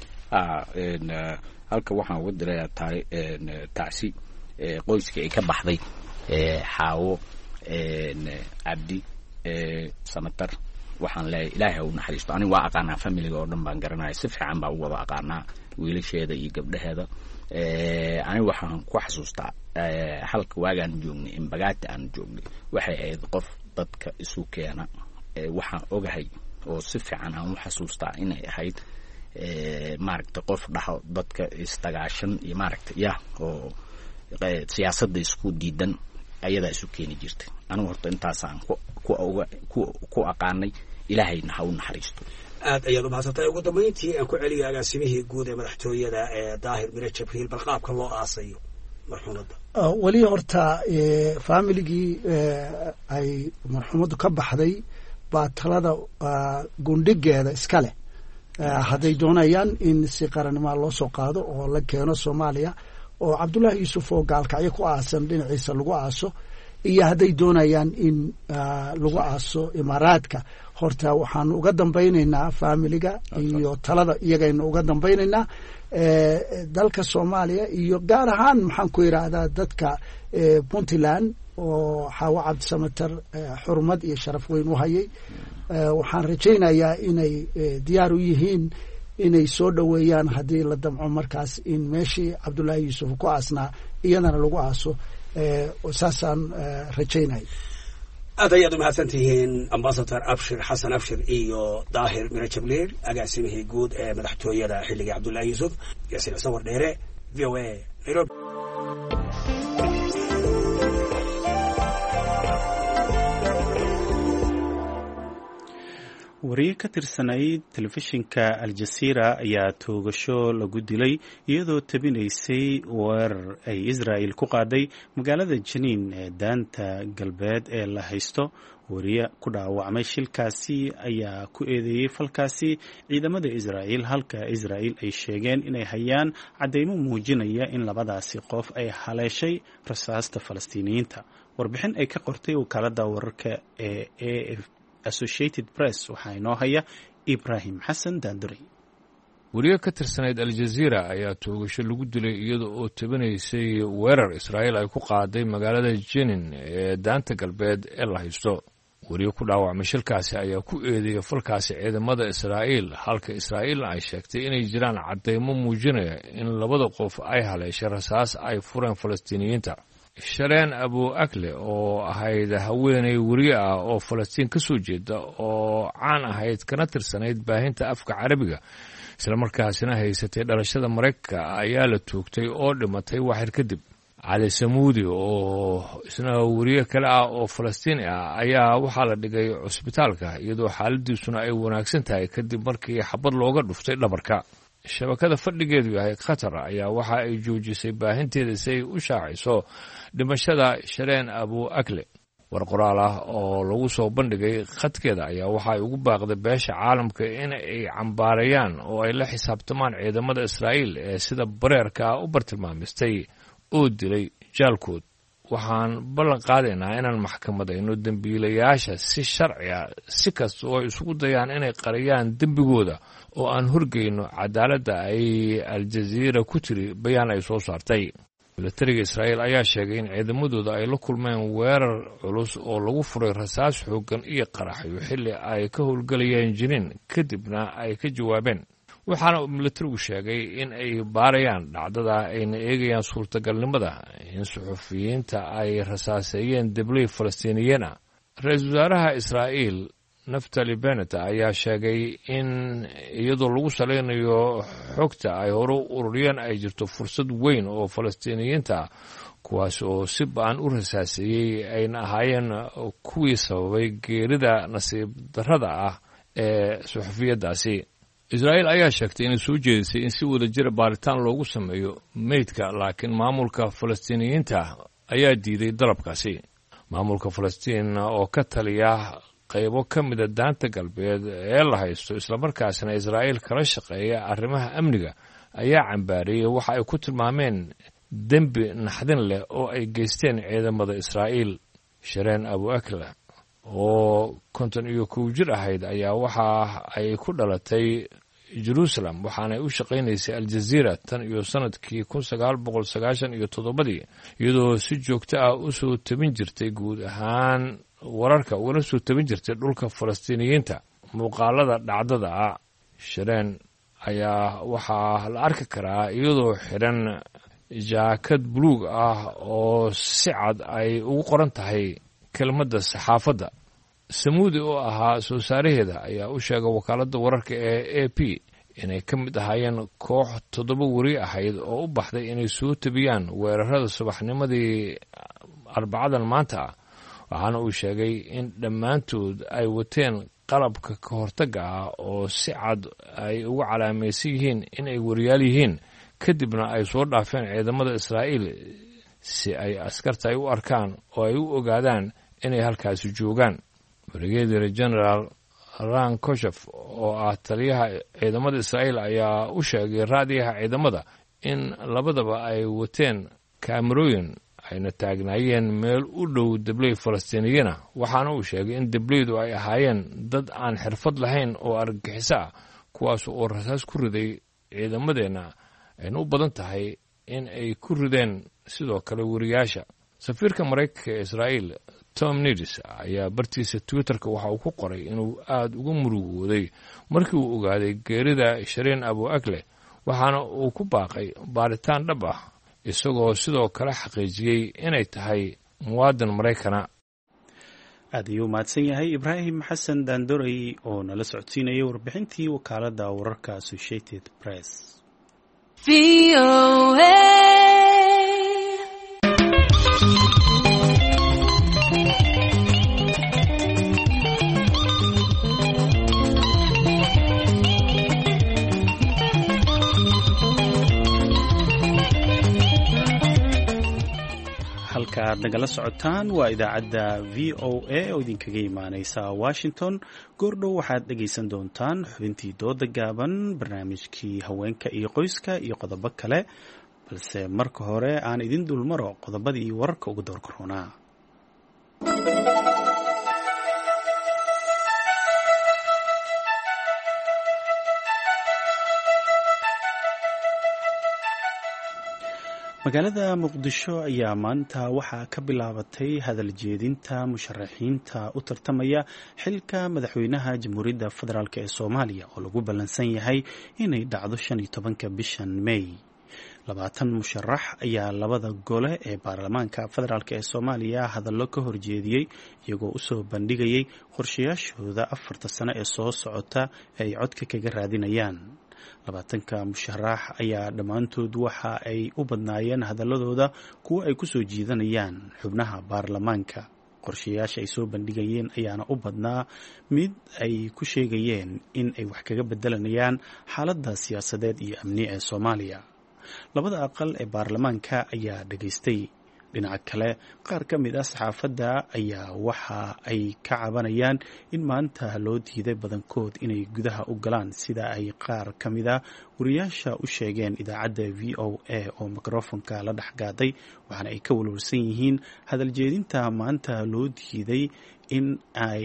halka waxaan uga dirayaa taasi qoyska ay ka baxday xaawo cabdi samatar waxaan leeyahay ilaahay u naxariisto aniga waa aqaanaa familiga oo dhan baan garanaya si fiican baa u wada aqaanaa wiilasheeda iyo gabdhaheeda aniga waxaan ku xasuustaa halka waagaan joognay in bagaata aan joognay waxay ahayd qof dadka isu keena waxaan ogahay oo si fiican aan u xasuustaa inay ahayd maaragtay qof dhaxo dadka istagaashan iyo maaragtay oo siyaasadda isku diidan ayadaa isu keeni jirtay anigu horta intaasaan ku aqaanay ilaahayna ha u naxariisto aad ayaad u mahadsantahay ugu dambeyntii aan ku celiyay agaasimihii guud ee madaxtooyada daahir mire Jibriil bal qaabka loo aasayo marxuumadda wali horta familigii ay marxuumaddu ka baxday baa talada gundhigeeda iska leh hadday doonayaan in si qaranimo loo soo qaado oo la keeno Soomaaliya oo cabdullaahi yuusuf oo gaalkacyo ku aasan dhinaciisa lagu aaso iyo hadday doonayaan in lagu aaso imaaraadka horta waxaan uga dambaynaynaa familiga iyo talada iyagaynu uga dambaynaynaa dalka Soomaaliya iyo gaar ahaan maxaan ku yiraahdaa dadka Puntland oo xaawo cabdi samatar xurmad iyo sharaf weyn u hayay waxaan rajaynayaa inay diyaar u yihiin inay soo dhaweeyaan haddii la damco markaas in meeshii cabdullaahi yuusuf ku aasnaa iyadana lagu aaso saasaan rajaynay aad ayaad u mahadsantihiin ambassador Abshir Xasan Abshir iyo daahir mire Jibriil agaasimihii guud ee madaxtooyada xilliga cabdullaahi yuusuf yaasiin sawir dheere VOA Nairobi wariye ka tirsanayd telefishinka Al-Jazeera ayaa toogasho lagu dilay iyadoo tabinaysay weerar ay Israel ku qaaday magaalada Janiin ee daanta galbeed ee la haysto wariye ku dhaawacmay shilkaasi ayaa ku eedeeyay falkaasi ciidamada Israel halka Israel ay sheegeen inay hayaan cadeymo muujinaya in labadaasi qof ay haleeshay rasaasta Falastiiniyiinta warbixin ay ka qortay wakaaladda wararka ee Associated Press waxaa inoo haya Ibrahim Xasan Daanduri wariye ka tirsanayd Al-Jazeera ayaa toogasho lagu dilay iyada oo tabanaysay weerar Israa'iil ay ku qaaday magaalada Jenin ee daanta galbeed ee la haysto wariye ku dhaawacmay shilkaasi ayaa ku eedeeyay falkaasi ciidamada Israa'iil halka Israa'iil ay sheegtay inay jiraan cadeymo muujinaya in labada qof ay haleeshay rasaas ay fureen Falastiiniyiinta Shareen Abu Akle oo ahayd haweeney wariye ah oo Falastiin ka soo jeeda oo caan ahayd kana tirsanayd baahinta afka Carabiga isla markaasina haysatay dhalashada Mareykanka ayaa la toogtay oo dhimatay waxyar kadib Cali Samuudi oo isna wariye kale ah oo Falastiin ah ayaa waxaa la dhigay cusbitaalka iyadoo xaaladiisuna ay wanaagsan tahay kadib markii xabad looga dhuftay dhabarka shabakada fadhigeedu yahay Qatar ayaa waxa ay joojisay baahinteeda si ay u shaaciso dhimashada Shareen Abu Akle war qoraal ah oo lagu soo bandhigay khadkeeda ayaa waxa ay ugu baaqday beesha caalamka in ay cambaarayaan oo ay la xisaabtamaan ciidamada Israa'iil ee sida bareerka u bartilmaamistay oo dilay jaalkood waxaan ballan qaadaynaa inaan maxkamadayno dambiilayaasha si sharci ah si kasta oo isugu dayaan inay qariyaan dembigooda oo aan horgeyno cadaaladda ay Al-Jazeera ku tiri bayaan ay soo saartay milatariga israa'iil ayaa sheegay in ciidamadooda ay la kulmeen weerar culus oo lagu furay rasaas xooggan iyo qaraxyo xilli ay ka howlgelayeen jiniin kadibna ay ka jawaabeen waxaana uu milatarigu sheegay in ay baarayaan dhacdada ayna eegayaan suurtagalnimada in suxufiyiinta ay rasaaseeyeen debley falastiiniyiin ah ra-iisul wasaaraha israa'iil naftali benet ayaa sheegay in iyadoo lagu salaynayo xogta ay hore u ururiyeen ay jirto fursad weyn oo falastiiniyiinta kuwaas oo si ba-an u rasaaseeyey ayna ahaayeen kuwii sababay geerida nasiib darrada ah ee suxufiyaddaasi israa'iil ayaa sheegtay inay soo jeedisay in si wada jira baaritaan loogu sameeyo meydka laakiin maamulka falastiiniyiinta ayaa diiday dalabkaasi maamulka falastiin oo ka taliya qaybo ka mida daanta galbeed ee la haysto islamarkaasna israa'iil kala shaqeeya arrimaha amniga ayaa cambaariyey waxa ay ku tilmaameen dembi naxdin leh oo ay geysteen ciidamada israa'iil shareen abu akla oo 51 jir ahayd ayaa waxa ay ku dhalatay jerusalem waxaanay u shaqaynaysay aljaziira tan iyo sanadkii 1997 iyadoo si joogto ah u soo tabin jirtay guud ahaan wararka ugana soo tabin jirtay dhulka falastiiniyiinta muuqaalada dhacdada ah shareen ayaa waxaa la arki karaa iyadoo xidhan jaakad buluug ah oo si cad ay ugu qoran tahay kelmadda saxaafadda samuudi oo ahaa soo saaraheeda ayaa u sheegay wakaaladda wararka ee a p inay ka mid ahaayeen koox 7 wari ahayd oo u baxday inay soo tabiyaan weerarada subaxnimadii arbacadan maanta ah waxaana uu sheegay in dhammaantood ay wateen qalabka ka hortagga ah oo si cad ay ugu calaamaysan yihiin in ay wariyaal yihiin kadibna ay soo dhaafeen ciidamada israa'iil si ay askarta ay u arkaan oo ay u ogaadaan inay halkaasi joogaan brigadier general ran koshef oo ah taliyaha ciidamada israa'iil ayaa u sheegay raadiyaha ciidamada in labadaba ay wateen kaamarooyin ayna taagnaayeen meel u dhow debley falastiiniyiina waxaana uu sheegay in debleydu ay ahaayeen dad aan xirfad lahayn oo argagixiso ah kuwaas oo rasaas ku riday ciidamadeenna ayna u badan tahay in ay ku rideen sidoo kale wariyaasha safiirka maraykanka ee israa'iil tom nidis ayaa bartiisa twitterka waxa uu ku qoray inuu aad uga murugooday markii uu ogaaday geerida shareen abu akle waxaana uu ku baaqay baaritaan dhab ah isagoo sidoo kale xaqiijiyey inay tahay muwaadin maraykana aad ayuu mahadsan yahay ibraahim xasan daandorey oo nala socodsiinayay warbixintii wakaaladda wararka Associated Press. halka aad nagala socotaan waa idaacadda v o a oo idinkaga imaaneysa washington goordhow waxaad dhegaysan doontaan xubintii dooda gaaban barnaamijkii haweenka iyo qoyska iyo qodobo kale balse marka hore aan idin dulmaro qodobadii wararka ugu doorka roonaa. magaalada muqdisho ayaa maanta waxaa ka bilaabatay hadal jeedinta musharaxiinta u tartamaya xilka madaxweynaha jamhuuriyadda federaalk ee soomaaliya oo lagu ballansan yahay inay dhacdo 15 bishan May. 20 musharax ayaa labada gole ee baarlamaanka federaalk ee soomaaliya hadallo ka horjeediyey iyagoo usoo bandhigayay qorshayaashooda 4 sano ee soo socota ay codka kaga raadinayaan. 20 musharax ayaa dhammaantood waxa ay u badnaayeen hadaladooda kuwa ay ku soo jiidanayaan xubnaha baarlamaanka. qorshayaasha ay soo bandhigayeen ayaana u badnaa mid ay ku sheegayeen in ay wax kaga bedelanayaan xaaladda siyaasadeed iyo amni ee Soomaaliya. labada aqal ee baarlamaanka ayaa dhageystay. dhinaca kale qaar ka mid ah saxaafadda ayaa waxa ay ka cabanayaan in maanta loo diiday badankood inay gudaha u galaan sida ay qaar ka mid ah wariyaasha u sheegeen idaacadda VOA oo mikrofonka la dhexgaaday waxaana ay ka walwalsan yihiin hadal jeedinta maanta loo diiday in ay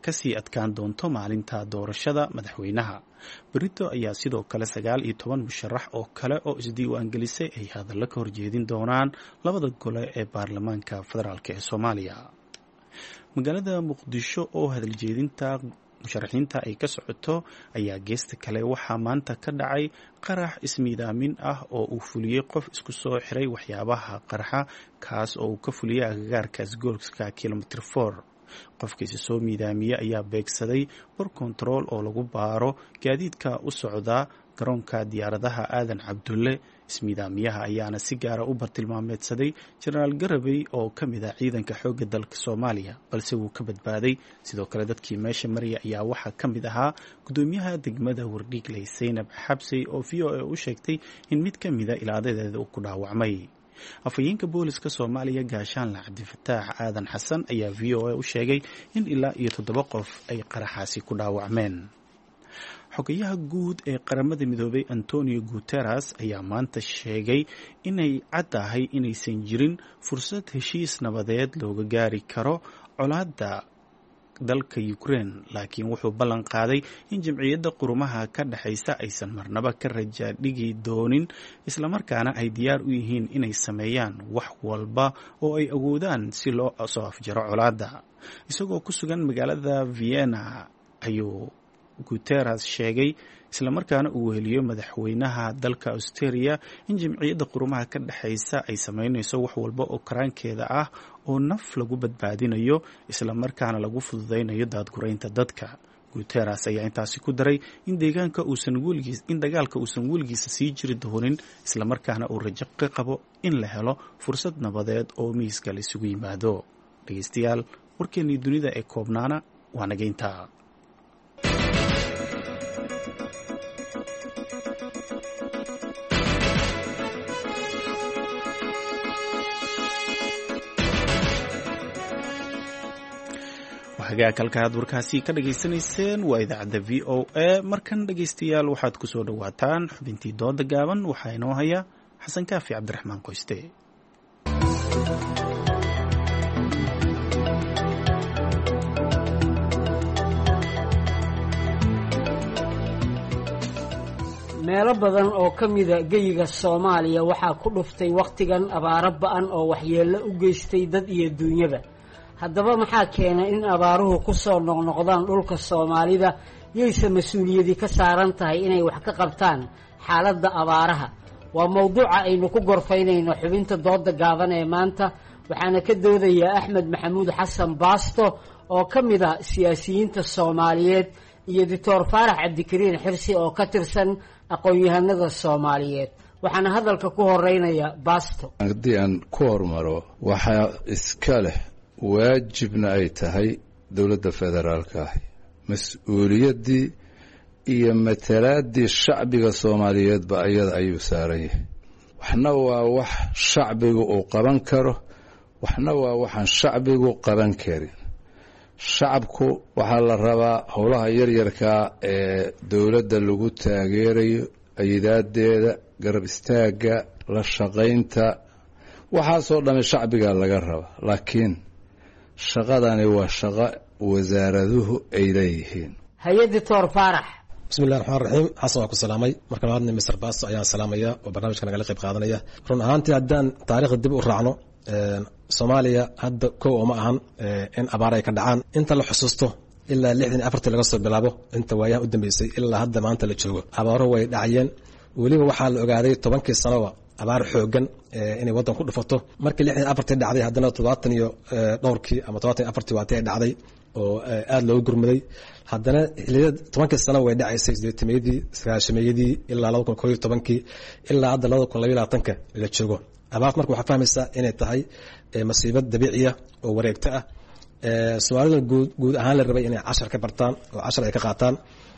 kasii adkaan doonto maalinta doorashada madaxweynaha. berito ayaa sidoo kale 19 musharax oo kale oo isdiiwaangelisay ay hadallo ka horjeedin doonaan labada gole ee baarlamaanka federaalk ee Soomaaliya. magaalada Muqdisho oo hadaljeedinta musharaxiinta ay ka socoto ayaa geesta kale waxaa maanta ka dhacay qarax ismiidaamin ah oo uu fuliyey qof isku soo xiray waxyaabaha qarxa kaas oo uu ka fuliyey agagaarka isgoolka kilomitir 4. qofkiisa soo miidaamiye ayaa beegsaday bor kontarool oo lagu baaro gaadiidka u socda garoonka diyaaradaha aadan cabdulle. ismiidaamiyaha ayaana si gaara u bartilmaameedsaday jenaraal Garabey oo ka mid ah ciidanka xoogga dalka Soomaaliya, balse wuu ka badbaaday. sidoo kale dadkii meesha maraya ayaa waxaa ka mid ahaa gudoomiyaha degmada Wardhiigley Saynab Xabsey oo VOA u sheegtay in mid ka mid ah ilaadeeda uu ku dhaawacmay. afhayeenka booliska Soomaaliya Gaashaanle Cabdifataax Aadan Xasan ayaa VOA u sheegay in ilaa iyo 7 qof ay qaraxaasi ku dhaawacmeen. xogayaha guud ee qaramada midoobay Antonio Guterres ayaa maanta sheegay inay caddahay inaysan jirin fursad heshiis nabadeed looga gaari karo colaadda dalka Ukraine, laakiin wuxuu ballan qaaday in jamciyadda qurumaha ka dhaxaysa aysan marnaba ka raja dhigi doonin islamarkaana ay diyaar u yihiin inay sameeyaan wax walba oo ay awoodaan si loo soo afjaro colaadda. isagoo ku sugan magaalada Vienna ayuu Guterres sheegay islamarkaana uu weheliyo madaxweynaha dalka Australia in jamciyadda qurumaha ka dhaxaysa ay sameynayso wax walba oo karaankeeda ah oo naf lagu badbaadinayo islamarkaana lagu fududeynayo daadguraynta dadka. Guterres ayaa intaasi ku daray in dagaalka uusan weligiisa sii jiri doonin islamarkaana uu rajo ka qabo in la helo fursad nabadeed oo miiska la isugu yimaado. dhegeystayaal, warkeennii dunida ee koobnaana waa nageynta. halkaad warkaasi ka dhageysanayseen waa idaacadda VOA. markan dhegeystayaal waxaad ku soo dhowaataan xubintii dooda gaaban. waxaa inoo haya xasan kaafi cabdiraxmaan qoyste. meelo badan oo ka mida geyiga Soomaaliya waxaa ku dhuftay wakhtigan abaaro ba'an oo waxyeello u geystay dad iyo duunyaba. haddaba maxaa keenay in abaaruhu ku soo noqnoqdaan dhulka Soomaalida? yayse mas-uuliyadi ka saaran tahay inay wax ka qabtaan xaaladda abaaraha? waa mowduuca aynu ku gorfaynayno xubinta dooda gaaban ee maanta. waxaana ka doodayaa Axmed Maxamuud Xasan Baasto oo ka mid ah siyaasiyiinta Soomaaliyeed iyo Dr. Faarax Cabdikariin Xirsi oo ka tirsan aqoon-yahanada Soomaaliyeed. waxaana hadalka ku horeynaya Baasto. haddii aan ku hormaro, waxaa iska leh waajibna ay tahay dowladda federaalka ah mas-uuliyaddii iyo matalaaddii shacbiga Soomaaliyeedba ayada ayuu saaran yahay. waxna waa wax shacbigu uu qaban karo, waxna waa waxaan shacbigu qaban karin. shacabku waxaa la rabaa howlaha yaryarkaa ee dowladda lagu taageerayo, ayidaadeeda, garab istaagga, la shaqaynta, waxaasoo dhammi shacbigaa laga rabaa. laakiin shaqadani waa shaqo wasaaraduhu ay leeyihiin. hay-adda Dr. Faarax. bismillahi raxmaan raxiim. xasan waa ku salaamay. marka labaadna Mr. Baasto ayaan salaamaya oo barnaamijka nagala qayb qaadanaya. run ahaantii haddaan taariikhda dib u raacno, Soomaaliya hadda kow oo ma ahan in abaar ay ka dhacaan. inta la xusuusto ilaa 64 laga soo bilaabo inta waayaha u dambeysay ilaa hadda maanta la joogo, abaaro way dhacayeen. weliba waxaa la ogaaday 10kii sanoba abaar xoogan inay waddan ku dhufato. markii 64 dhacday haddana 70 iyo dhowrkii ama 74 waatay dhacday oo aad loogu gurmaday. haddana xilliyada 10kii sano way dhacaysay 80meedii 90meedii ilaa 2011kii ilaa hadda 2022 la joogo. abaart marka waxaa fahmaysaa inay tahay masiibad dabiiciya oo wareegto ah. Soomaalida guud ahaan la rabay inay cashar ka bartaan oo cashar ay ka qaataan.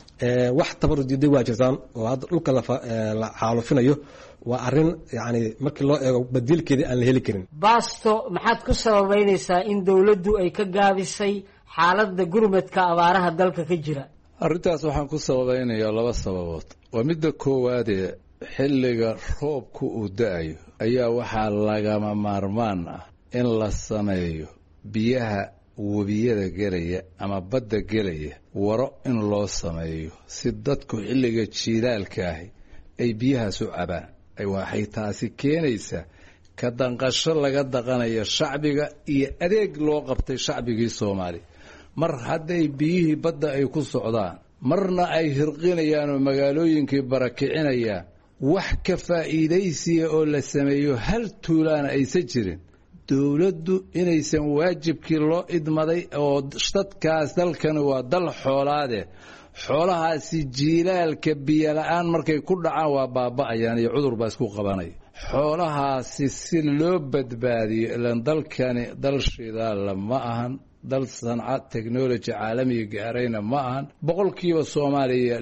wax tabarudiiday waa jirtaan oo hadda dhulka la xaalufinayo waa arrin yani markii loo eego badilkeedii aan la heli karin. Baasto, maxaad ku sababeynaysaa in dawladdu ay ka gaabisay xaaladda gurmadka abaaraha dalka ka jira? arrintaas waxaan ku sababeynayaa 2 sababood. waa midda koowaad ee xilliga roobku uu da'ayo ayaa waxaa lagama maarmaan ah in la sameeyo biyaha webiyada gelaya ama badda gelaya waro in loo sameeyo si dadku xilliga jiilaalka ahi ay biyahaas u cabaan waxay taasi keenaysaa ka danqasho laga daqanayo shacbiga iyo adeeg loo qabtay shacbigii soomaaliya mar hadday biyihii badda ay ku socdaan marna ay hirqinayaan oo magaalooyinkii barakicinayaan wax ka faa'iidaysiya oo la sameeyo hal tuulaana aysan jirin dowladdu inaysan waajibkii loo idmaday oo dadkaas dalkani waa dal xoolaade xoolahaasi jiilaalka biyola-aan markay ku dhacaan waa baaba'ayaan iyo cudur baa isku qabanaya xoolahaasi si loo badbaadiyo ilan dalkani dal shidaalla ma ahan dal sanca technology caalamiga gaarayna ma ahan boqolkiiba soomaaliya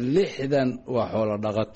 60 waa xoolo dhaqato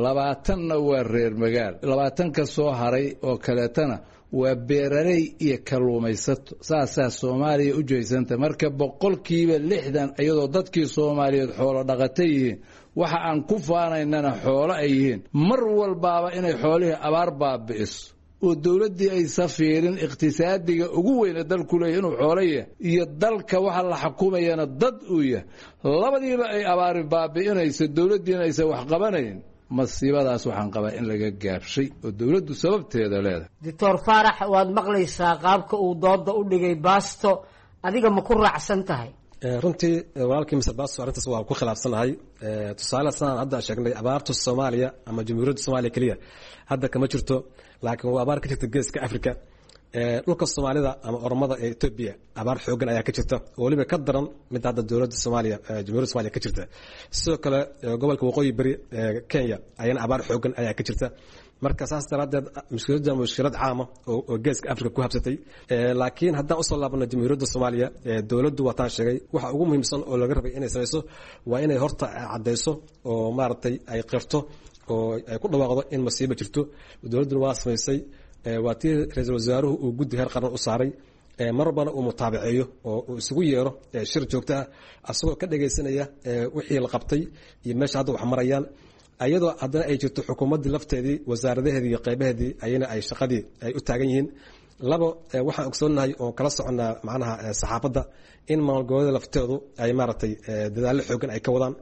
20na waa reer magaal 20 ka soo haray oo kaleetana waa beeraley iyo kalluumaysato saasaa soomaaliya u jeysanta marka boqolkiiba 60 iyadoo dadkii soomaaliyeed xoolo dhaqata yihiin waxa aan ku faanaynana xoolo ay yihiin mar walbaaba inay xoolihii abaar baabi'iso oo dowladdii ay safiirin iqtisaadiga ugu weyna dalku leeyahay inuu xoolo yahay iyo dalka waxa la xukumayana dad uu yahay labadiiba ay abaari baabi'inayso dowladdiina aysan wax qabanayn masiibadaas waxaan qabaa in laga gaabshay oo dowladdu sababteeda leedahay doctor Faarax waad maqlaysaa qaabka uu dooda u dhigay baasto adiga ma ku raacsan tahay runtii walaalkii Mr. Baasto arrintaas waa ku khilaafsanahay tusaale sanad hadda sheegnay abaarta Soomaaliya ama Jamhuuriyadda Soomaaliya kaliya hadda kama jirto laakiin waa abaar ka jirta geeska Afrika dhulka Soomaalida ama Oromada ee Ethiopia abaar xoogan ayaa ka jirta oo waliba ka daran mid hadda dowladda Soomaaliya Jamhuuriyadda Soomaaliya ka jirta sidoo kale gobolka waqooyi bari Kenya ayana abaar xoogan ayaa ka jirta marka saas daraadeed mushkilad caama oo geeska Afrika ku habsatay laakiin haddaan u soo laabano Jamhuuriyadda Soomaaliya dowladdu wataan sheegay waxa ugu muhiimsan oo laga rabay inay samayso waa inay horta cadeyso oo maartay ay qirto oo ay ku dhawaaqdo in masiibo jirto dowladdu waa samaysay waa tii ra'iisul wasaaruhu uu guddi heer qaran u saaray marbalna uu mutaabiceeyo oo uu isugu yeero shir joogto ah asagoo ka dhageysanaya wixii la qabtay iyo meesha hadda wax marayaan ayadoo haddana ay jirto xukuumaddii lafteedii wasaaradaheedii iyo qaybaheedii ayana ay shaqadii ay u taagan yihiin labo waxaan ogsoonahay oo kala soconnaa macnaha saxaafadda in maalgoboleeda lafteedu ay maaragtay dadaallo xoogan ay ka wadaan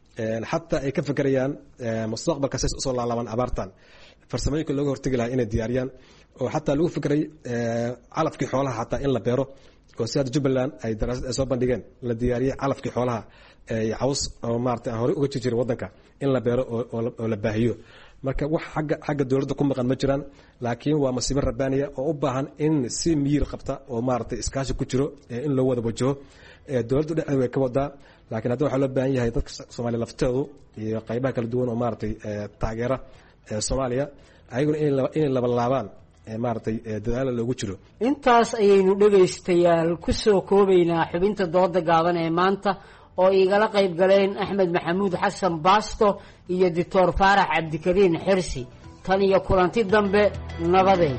xataa ay ka fekerayaan mustaqbalka says usoo laalaaban abaartan farsamooyinka looga hortegi lahaa inay diyaariyaan oo xataa lagu fikray calafkii xoolaha xataa in la beero oo si hadda Jubbaland ay daraasad ay soo bandhigeen la diyaariyay calafkii xoolaha caws oo maartay hore uga jiray wadanka in la beero oo la baahiyo marka wax xagga dawladda ku maqan ma jiraan laakiin waa masiibo rabbaaniya oo u baahan in si miyir qabta oo maartay iskaashi ku jiro in loo wada wajaho dawladdu dhexdeeda way ka wadaa laakiin hadda waxaa loo baahan yahay dadka Soomaaliya lafteedu iyo qaybaha kala duwan oo maartay taageera Soomaaliya ayaguna in laba laabaan maartay dadaal loogu jiro intaas ayaynu dhageystayaal ku soo koobaynaa xubinta dooda gaaban ee maanta oo igala qayb galeen Axmed Maxamuud Xasan Baasto iyo Dr. Faarax Cabdikariin Xirsi tan iyo kulanti dambe nabadeed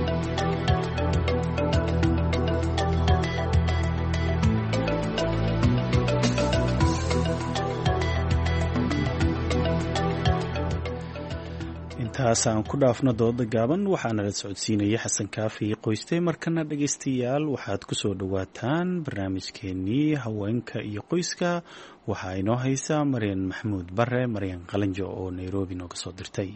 intaasaan ku dhaafno dooda gaaban waxaana la socodsiinaya xasan kaafi qoyste markana dhagaystayaal waxaad ku soo dhowaataan barnaamijkeenii haweenka iyo qoyska waxaa inoo haysa Maryan Maxamuud Bare Maryan Qalanjo oo Nairobi nooga soo dirtay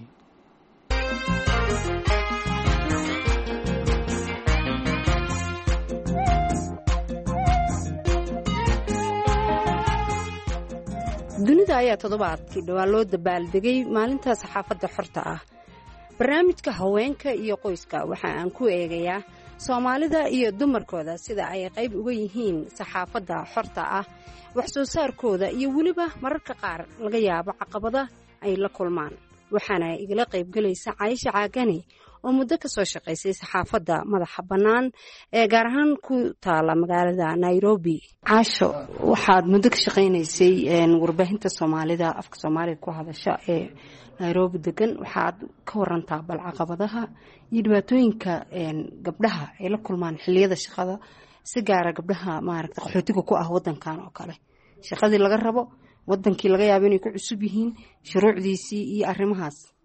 dunida ayaa toddobaadkii dhowaan loo dabaaldegay maalinta saxaafadda xorta ah barnaamijka haweenka iyo qoyska waxa aan ku eegayaa Soomaalida iyo dumarkooda sida ay qayb uga yihiin saxaafadda xorta ah wax soo saarkooda iyo waliba mararka qaar laga yaabo caqabada ay la kulmaan waxaana igala qayb galaysa Caaisha Caagani oo muddo ka soo shaqaysay saxaafadda madaxa bannaan ee gaar ahaan ku taala magaalada Nairobi. Caasho waxaad muddo ka shaqaynaysay warbaahinta Soomaalida afka Soomaaliga ku hadasha ee Nairobi degan waxaad ka warantaa bal caqabadaha iyo dhibaatooyinka gabdhaha ay la kulmaan xilliyada shaqada si gaar ah gabdhaha maaragtay qaxootiga ku ah wadankan oo kale shaqadii laga rabo wadankii laga yaabo inay ku cusub yihiin shuruucdiisii iyo arrimahaas.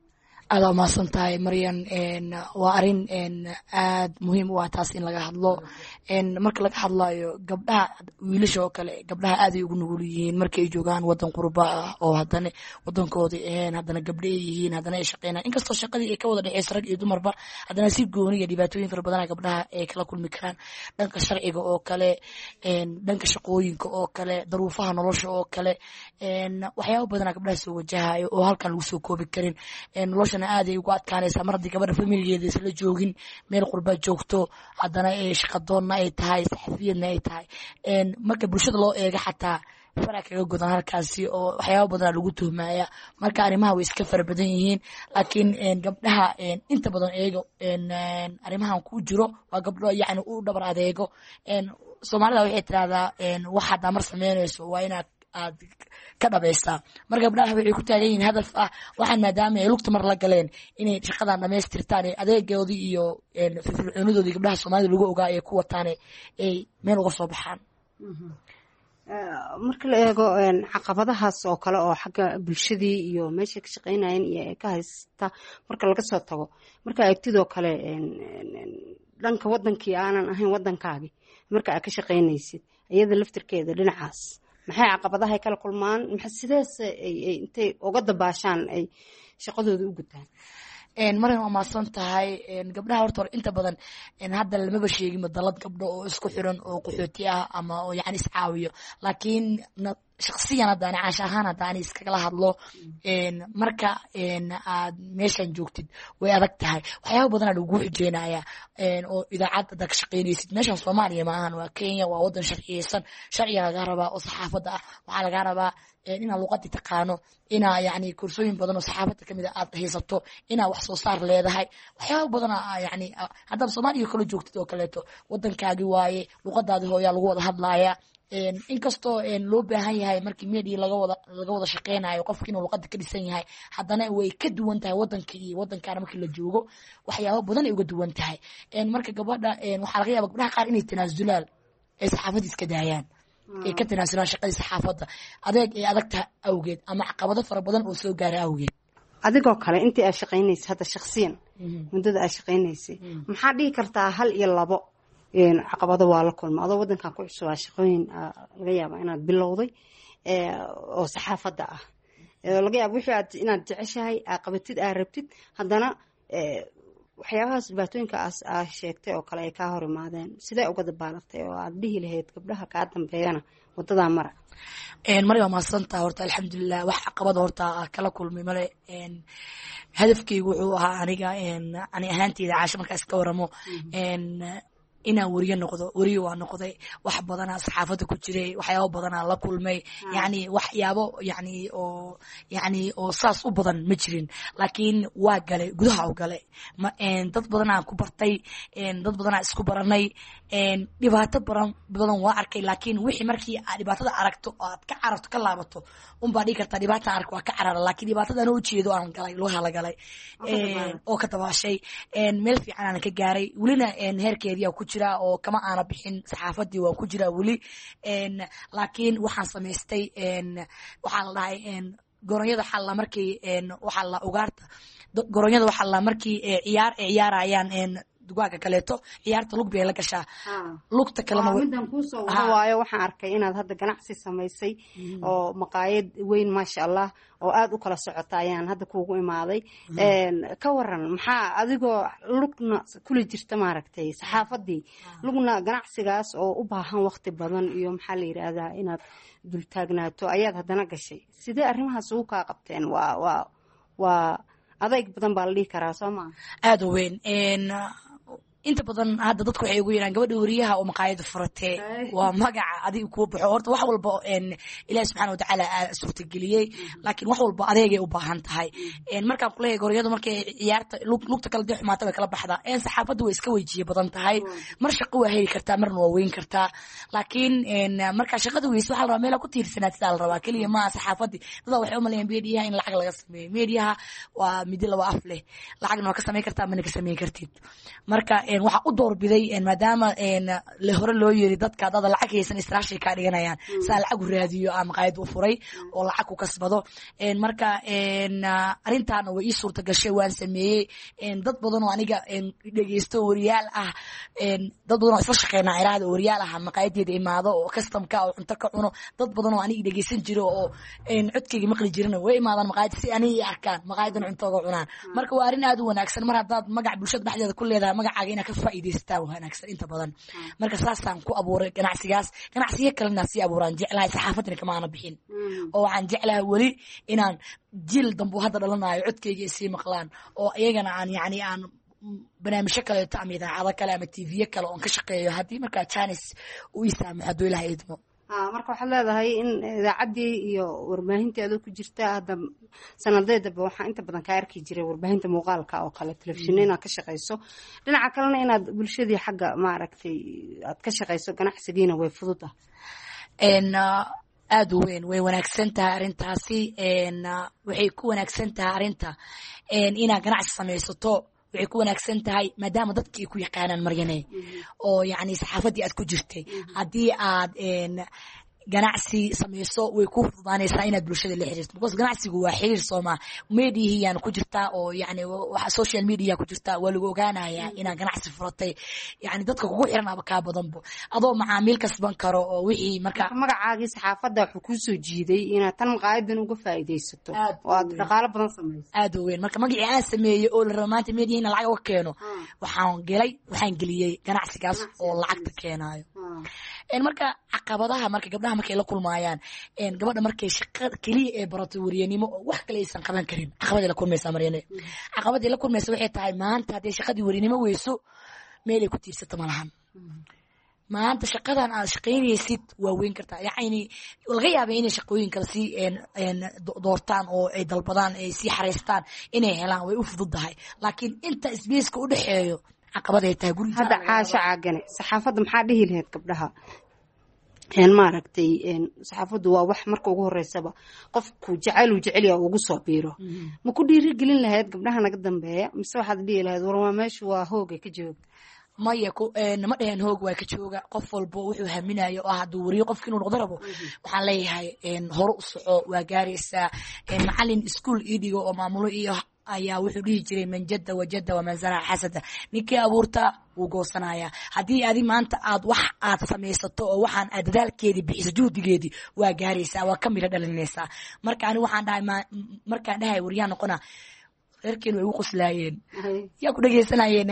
aada umahadsan tahay maryan waa arin aad muhiim u ah taas in laga hadlo marka laga hadlayo gabdhaha wiilasha oo kale gabdhaha aad ay ugu nugul yihiin marka ay joogaan wadan qurba ah oo haddana wadankoodii ahayn haddana gabdha ay yihiin haddana ay shaqeynayaan inkastoo shaqadii ay ka wada dhexeysa rag iyo dumarba haddana si gooniya dhibaatooyin fara badana gabdhaha ay kala kulmi karaan dhanka sharciga oo kale dhanka shaqooyinka oo kale daruufaha nolosha oo kale waxyaaba badana gabdhaha soo wajahayo oo halkan lagu soo koobi karin noloshana aad ay ugu adkaanaysaa mar haddii gabadha familigeeda isla joogin meel qurba joogto haddana shaqadoonna ay tahay saxafiyadna ay tahay marka bulshada loo eega xataa fara kaga godan halkaasi oo waxyaaba badana lagu tuhmaya marka arrimaha way iska fara badan yihiin laakiin gabdhaha inta badan eego arrimahan ku jiro waa gabdho yacni u dhabar adeego soomaalida waxay tirahdaa wax haddaa mar sameynayso waa inaad aad ka dhabaysaa mar gabdhaha waxay ku taagan yihiin hadaf ah waxaan maadaama ay lugta mar la galeen inay shaqadan dhamaystirtaan adeegoodii iyo firfircoonidoodii gabdhaha soomaalida lagu ogaa ee ku wataan ay meel uga soo baxaan marka la eego caqabadahaas oo kale oo xagga bulshadii iyo meeshay ka shaqeynayeen iyo ay ka haysta marka laga soo tago marka eegtidoo kale dhanka wadankii aanan ahayn wadankaagii marka aad ka shaqeynaysid iyada laftirkeeda dhinacaas maxay caqabadahay kala kulmaan sidees intay uga dabaashaan ay shaqadooda u gutaan marin waa mahadsan tahay gabdhaha horta hore inta badan hadda lamaba sheegin madalad gabdho oo isku xiran oo qaxooti ah ama oo yacni iscaawiyo laakiin shaksiyan hadda ani caasha ahaan hadda ani iskagala hadlo marka aad meeshan joogtid way adag tahay waxyaaba badanaa lagu xujeynaya oo idaacad hadda ka shaqeynaysid meeshan soomaaliya maahan waa kenya waa wadan sharciyeysan sharciga lagaa rabaa oo saxaafadda ah waxaa lagaa rabaa inaad luqadii taqaano inaa yani kursooyin badan oo saxaafadda kamid a aad haysato inaa wax soo saar leedahay waxyaaba badana yani haddaad soomaaliya kala joogtid oo kaleeto wadankaagi waaye luqadaadi hooyaa lagu wada hadlaya inkastoo loo baahan yahay markii media laga wada shaqeynayo qofka inuu luqada ka dhisan yahay haddana way ka duwan tahay wadanka iyo wadankaana markii la joogo waxyaaba badan ay uga duwan tahay marka gabadha waxaa laga yaaba gabdhaha qaar inay tanaasulaan ay saxaafadda iska daayaan ay ka tanaasulaan shaqadii saxaafadda adeeg ay adag tahay awgeed ama caqabado fara badan oo soo gaara awgeed adigoo kale intii aad shaqeynaysa hadda shaksiyan muddada aad shaqeynaysay maxaa dhihi kartaa 1 iyo 2 caqabado waa la kulma adoo wadankan ku cusubaa shaqooyin laga yaaba inaad bilowday oo saxaafadda ah laga yaaba wixii aad inaad jeceshahay aad qabatid aad rabtid haddana waxyaabahaas dhibaatooyinka aad sheegtay oo kale ay kaa hor imaadeen sidee uga dabaalatay oo aad dhihi lahayd gabdhaha kaa dambeeyana wadadaa mara mari waa mahadsantaa horta alxamdulilah wax caqabada horta kala kulmay male hadafkeygu wuxuu ahaa aniga ani ahaanteyda caasho markaa iska waramo inaan weriye noqdo weriye waa noqday wax badanaa saxaafadda ku jiray waxyaabo badanaa la kulmay yani waxyaabo oo saas u badan ma jirin laakiin waa galay gudaha u galay dad badanaa ku bartay dad badanaa isku baranay dhibaato badan waa arkay laakiin wixii markii aad dhibaatada aragto oo aad ka cararto ka laabato unbaa dhigi kartaa dhibaata ark waa ka carara laakiin dhibaatada anoo ujeedo aan galay lugaha la galay oo ka dabaashay meel fiican aan ka gaaray welina heerkeedii ku jira oo kama aana bixin saxaafadii waa ku jira weli laakiin waxaan samaystay waxaa la dhahay goronyada xalla markii waxaa la ugaarta goronyada waxaa la markii ciyaarayaan dugaaga kaleeto ciyaarta lug bay la gashaa lugta kalena midaan kuusoo wada waayo waxaan arkay inaad hadda ganacsi samaysay oo maqaayad weyn maasha allah oo aad u kala socota ayaan hadda kuugu imaaday ka waran maxaa adigoo lugna kula jirta maaragtay saxaafadii lugna ganacsigaas oo u baahan waqti badan iyo maxaa la yidhaahdaa inaad dultaagnaato ayaad haddana gashay sidee arrimahaas ugu kaa qabteen waa adayg badan baa la dhihi karaa soo maa aada u weyn inta badan hadda dadku waxay ugu yiraan gabadha weriyaha oo maqaayada furatee waa magaca adiga kuu baxo horta wax walba ilaahi subxaana watacaala suurtageliyey laakiin wax walba adeegay u baahan tahay markaan kuleeyahay goryadu markay ciyaarta lugta kala dee xumaata bay kala baxdaa saxaafadda way iska weyjiye badan tahay mar shaqo waa heli kartaa marna waa weyn kartaa laakiin markaa shaqada weyse waxaa la rabaa meela ku tiirsanaad sidaa la rabaa keliya maaha saxaafadii dadaa waxay umaleeyaan meediyaha in lacag laga sameeyo meediyaha waa midi laba af leh lacagna waa ka samayn kartaa mana ka samayn kartid marka waxaa u doorbiday maadaama hore loo yiri dadka dada lacag haysan istraashi ka dhiganayaan saa lacag u raadiyo ama qayd u furay oo lacag ku kasbado marka arintaana way ii suurta gashay waan sameeyey dad badan oo aniga dhegeysto wariyaal ah dad badan oo isla shaqeynaa iraada wariyaal ah maqaayadeeda imaado oo customka oo cunto ka cuno dad badan oo aniga dhegeysan jiro oo codkayga maqli jirana way imaadaan maqaayad si aniga arkaan maqaayadan cuntooga cunaan marka waa arrin aad u wanaagsan mar haddaad magac bulshada dhexdeeda ku leedahay magacaaga inaad ka faa'iidaysataa wanaagsan inta badan marka saasaan ku abuuray ganacsigaas ganacsiyo kalena sii abuuraan jeclahay saxaafadina kama aana bixin oo waxaan jeclahay weli inaan jiil dambu hadda dhalanayo codkayga sii maqlaan oo iyagana aan yani aan barnaamijyo kaleeto ama idaacado kale ama tvyo kale oon ka shaqeeyo haddii markaa janis u isaamaxo hadduu ilaha idmo marka waxaad leedahay in idaacaddii iyo warbaahintii adoo ku jirta hadda sanadeedaba waxaa inta badan kaa arki jiray warbaahinta muuqaalka oo kale telefishinna inaad ka shaqayso dhinaca kalena inaad bulshadii xagga maaragtay aad ka shaqayso ganacsigiina way fududa aad u weyn way wanaagsan tahay arrintaasi waxay ku wanaagsan tahay arrinta inaad ganacsi samaysato waxay ku wanaagsan tahay maadaama dadka ay ku yaqaanaan maryane oo yacni saxaafaddii aad ku jirtay haddii aad ganacsi samayso way ku fududaanaysaa inaad bulshada la xiriirto because ganacsigu waa xiriir sooma mediahiyaana ku jirtaa oo yani waxa social media ku jirtaa waa lagu ogaanayaa inaad ganacsi furatay yani dadka kugu xiran aba kaa badanbo adoo macaamiil kasban karo oo wixii marka magacaagii saxaafadda wuxuu kuu soo jiiday inaad tan maqaayadan uga faa'iidaysato oo aad dhaqaalo badan samayso aad u weyn marka magacii aan sameeyey oo la rabo maanta media in lacag uga keeno waxaan geliyey ganacsigaas oo lacagta keenaayo marka caqabadaha marka gabdhaha markay la kulmaayaan gabadha markay shaqada kaliya ee barato wariyanimo oo wax kale aysan qaban karin caqabadii la kulmaysaa maryane caqabadii la kulmaysa waxay tahay maanta haddii shaqadii wariyanimo weyso meelay ku tiirsata ma lahan maanta shaqadan aad shaqaynaysid waa weyn kartaa yacni laga yaabay inay shaqooyin kale sii doortaan oo ay dalbadaan ay sii xareystaan inay helaan way u fududahay laakiin inta isbeyska u dhexeeyo caqabaday tahay guriga hadda caasha caagane saxaafadda maxaa dhihi lahayd gabdhaha maaragtay saxaafaddu waa wax marka ugu horeysaba qofku jacaylu jeceliya ugu soo biiro ma ku dhiirigelin lahayd gabdhaha naga dambeeya mise waxaad dhihi lahayd warwaa meeshu waa hoogay ka jooga maya nama dhaheen hoog waa ka jooga qof walbo wuxuu haminayo oo hadduu wariyo qofki inuu noqdo rabo waxaan leeyahay hore u soco waa gaaraysaa macalin iskuol ii dhigo oo maamulo iyo ayaa wuxuu dhihi jiray man jadda wajadda waman zaraca xasada ninkii abuurtaa wuu goosanayaa haddii adi maanta aad samaysato oo waxaan aad dadaalkeedii bixiso juhdigeedii waa gaaraysaa waa ka miro dhalinaysaa marka ani markaan dhahay wariyaa noqona reerkeenu way ugu qoslaayeen yaa ku dhegeysanayeen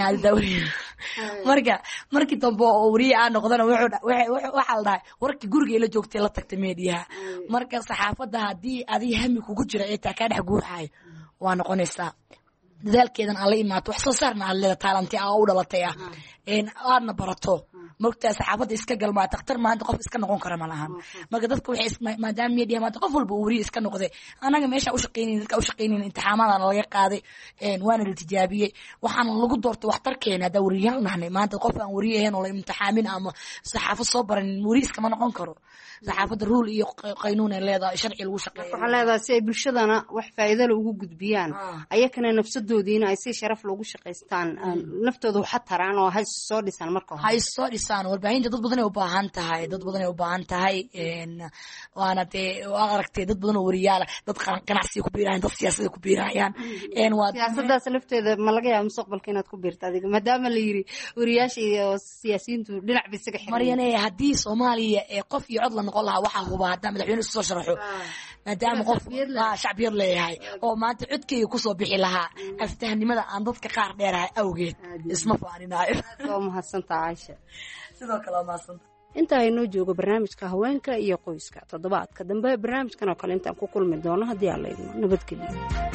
marka markii dambe oo wariye aan noqdana waxaa la dhahay warkii guriga ila joogtay la tagtay meediyaha marka saxaafadda haddii adiga hami kugu jira ee taa kaa dhex guuxayo waa noqonaysaa dadaalkeedan aan la imaato wax soo saarna aad leeda taalanti aa u dhalatay ah aadna barato mogtaa saxaafadda iska galmaa daktar maanta qof iska noqon kara ma lahan marka dadka waxay maadaama media maanta qof walba uu wariye iska noqday anaga meesha u shaqaynayn dadka u shaqaynayn imtixaamadan laga qaaday waana la tijaabiyey waxaan lagu doortay waxtarkeena haddaa wariyaal nahnay maanta qof aan wariye ahayn oo la imtixaamin ama saxaafad soo baranin wariye iskama noqon karo saxaafadda ruul iyo qaynuun ay leedahay sharci lagu shaqeeyo waxaa leedahay si ay bulshadana wax faa'iido leh ugu gudbiyaan ayakana nafsadoodiina ay si sharaf loogu shaqaystaan naftooda waxa taraan oo hay soo dhisaan marka hore hay soo dhisaan warbaahinta dad badan ay u baahan tahay waana dee waa aragtay dad badan oo wariyaal dad ganacsiga ku biirayaan dad siyaasada ku biirayaan siyaasadaas lafteeda ma laga yaaba mustaqbalka inaad ku biirto adiga maadaama la yiri wariyaasha iyo siyaasiyiintu dhinac bay isaga xiran maryane haddii soomaaliya qof iyo cod la noqon lahaa waxaa hubaa haddaa madaxweyne isu soo sharaxo maadaama qof shacbiyad leeyahay oo maanta codkeyga kusoo bixi lahaa aftahnimada aan dadka qaar dheerahay awgeed isma faaninaayo waa mahadsantaa Caaisha sidoo kale waa mahadsantaa inta aynoo joogo barnaamijka haweenka iyo qoyska toddobaadka dambe barnaamijkan oo kale intaan ku kulmi doono haddii aan la idmo nabadgelyo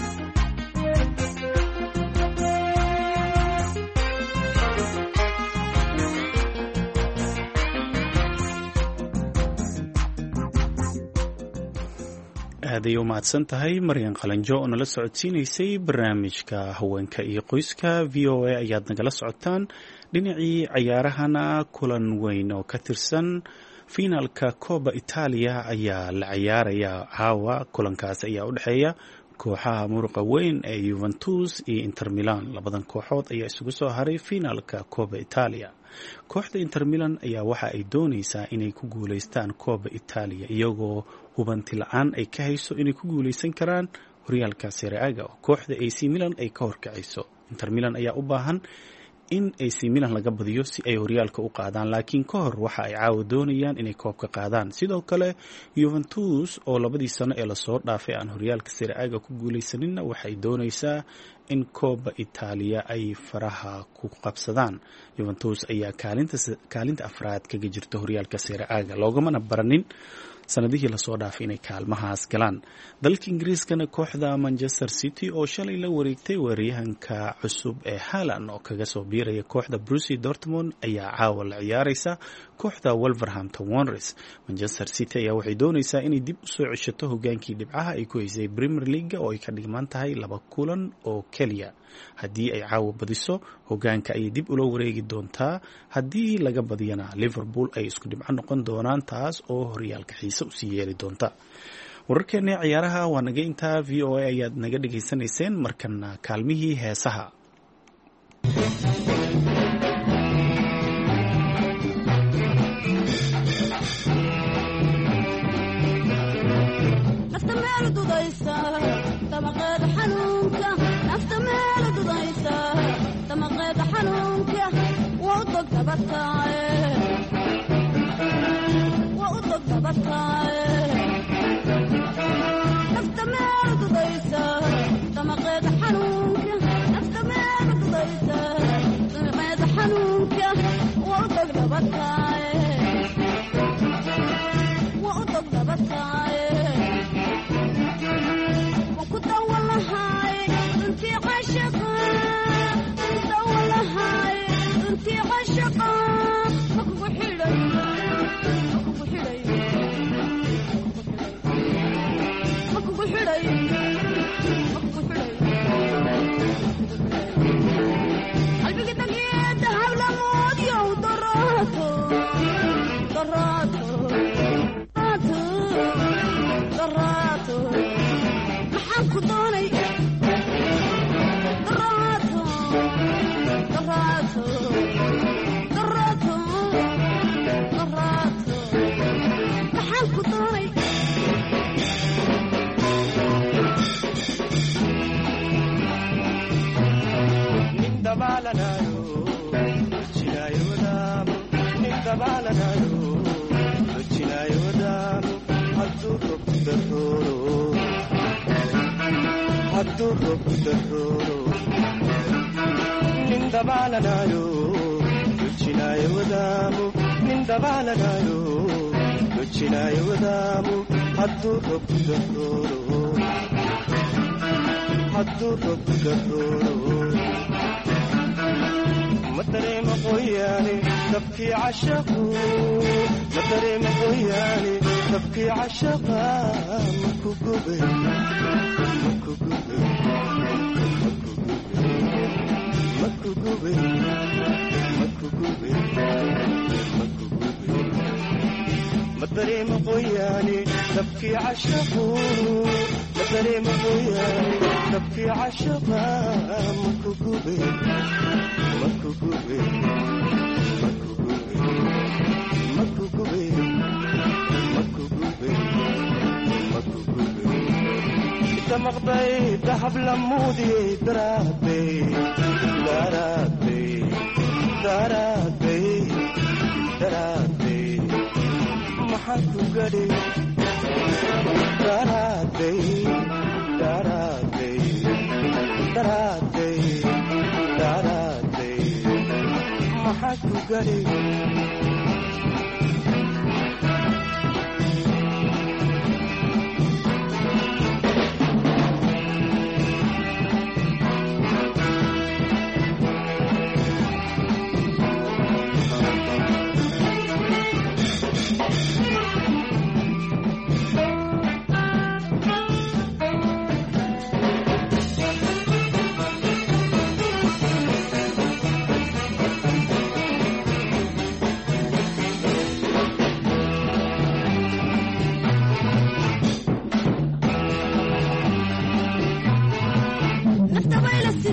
aaday u mahadsan tahay maryan qalanjo oo nala socodsiinaysay barnaamijka haweenka iyo qoyska v o a ayaad nagala socotaan dhinacii cayaarahana kulan weyn oo ka tirsan fiinaalka kooba itaaliya ayaa la cayaaraya caawa kulankaas ayaa u dhexeeya kooxaha muruqa weyn ee Juventus iyo Inter Milan. Labadan kooxood ayaa isugu soo haray finaalka Coppa Italia. Kooxda Inter Milan ayaa waxa ay doonaysaa inay ku guuleystaan Coppa Italia iyagoo hubanti la'aan ay ka hayso inay ku guuleysan karaan horyaalka Serie A oo kooxda AC Milan ay ka horkacayso. Inter Milan ayaa u baahan in AC Milan laga badiyo si ay horyaalka u qaadaan, laakiin ka hor waxa ay caawa doonayaan inay koobka qaadaan. Sidoo kale Juventus oo labadii sano ee lasoo dhaafay aan horyaalka Serie A ku guuleysaninna waxay doonaysaa in Coppa Italia ay faraha ku qabsadaan. Juventus ayaa kaalinta afraad kaga jirta horyaalka Serie A loogamana baranin sanadihii lasoo dhaafay inay kaalmahaas galaan. Dalka Ingiriiskana kooxda Manchester City oo shalay la wareegtay weeraryahanka cusub ee Haaland oo kaga soo biiraya kooxda Borussia Dortmund ayaa caawa la ciyaaraysa kooxda Wolverhampton Wanderers. Manchester City ayaa waxay doonaysaa inay dib u soo ceshato hogaankii dhibcaha ay ku haysay Premier League oo ay ka dhigmaan tahay 2 kulan oo kaliya. Haddii ay caawa badiso hogaanka ayay dib ula wareegi doontaa, haddii laga badiyana Liverpool ay isku dhibco noqon doonaan, taas oo horyaalka xiise u sii yeeli doonta. wararkeena ciyaaraha waa naga intaa. VOA ayaad naga dhegaysanayseen. markana kaalmihii heesaha.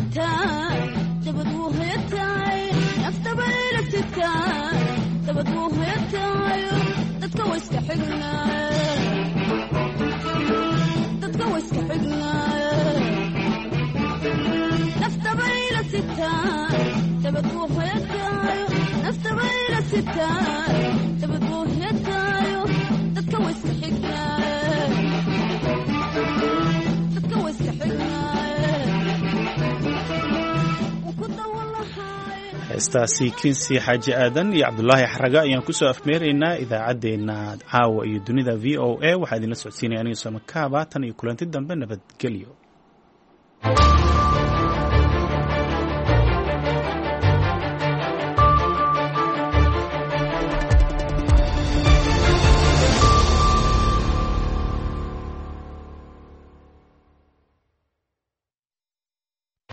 sitaan dabad wuu hayataay naftaba ila sitaan dabad wuu hayataayo dadka way iska xignaaye dadka way iska xignaaye naftaba ila sitaan dabad wuu hayataayo naftaba ila sitaan dabad wuu hayataayo dadka way iska xignaaye dadka way iska xignaaye heestaasi kinsi xaaji aadan iyo cabdulaahi xaraga ayaan kusoo afmeeraynaa idaacaddeenna caawa iyo dunida v o a waxaa idinla socodsiinaya aniga soomakaaba tan iyo kulanti dambe nabadgelyo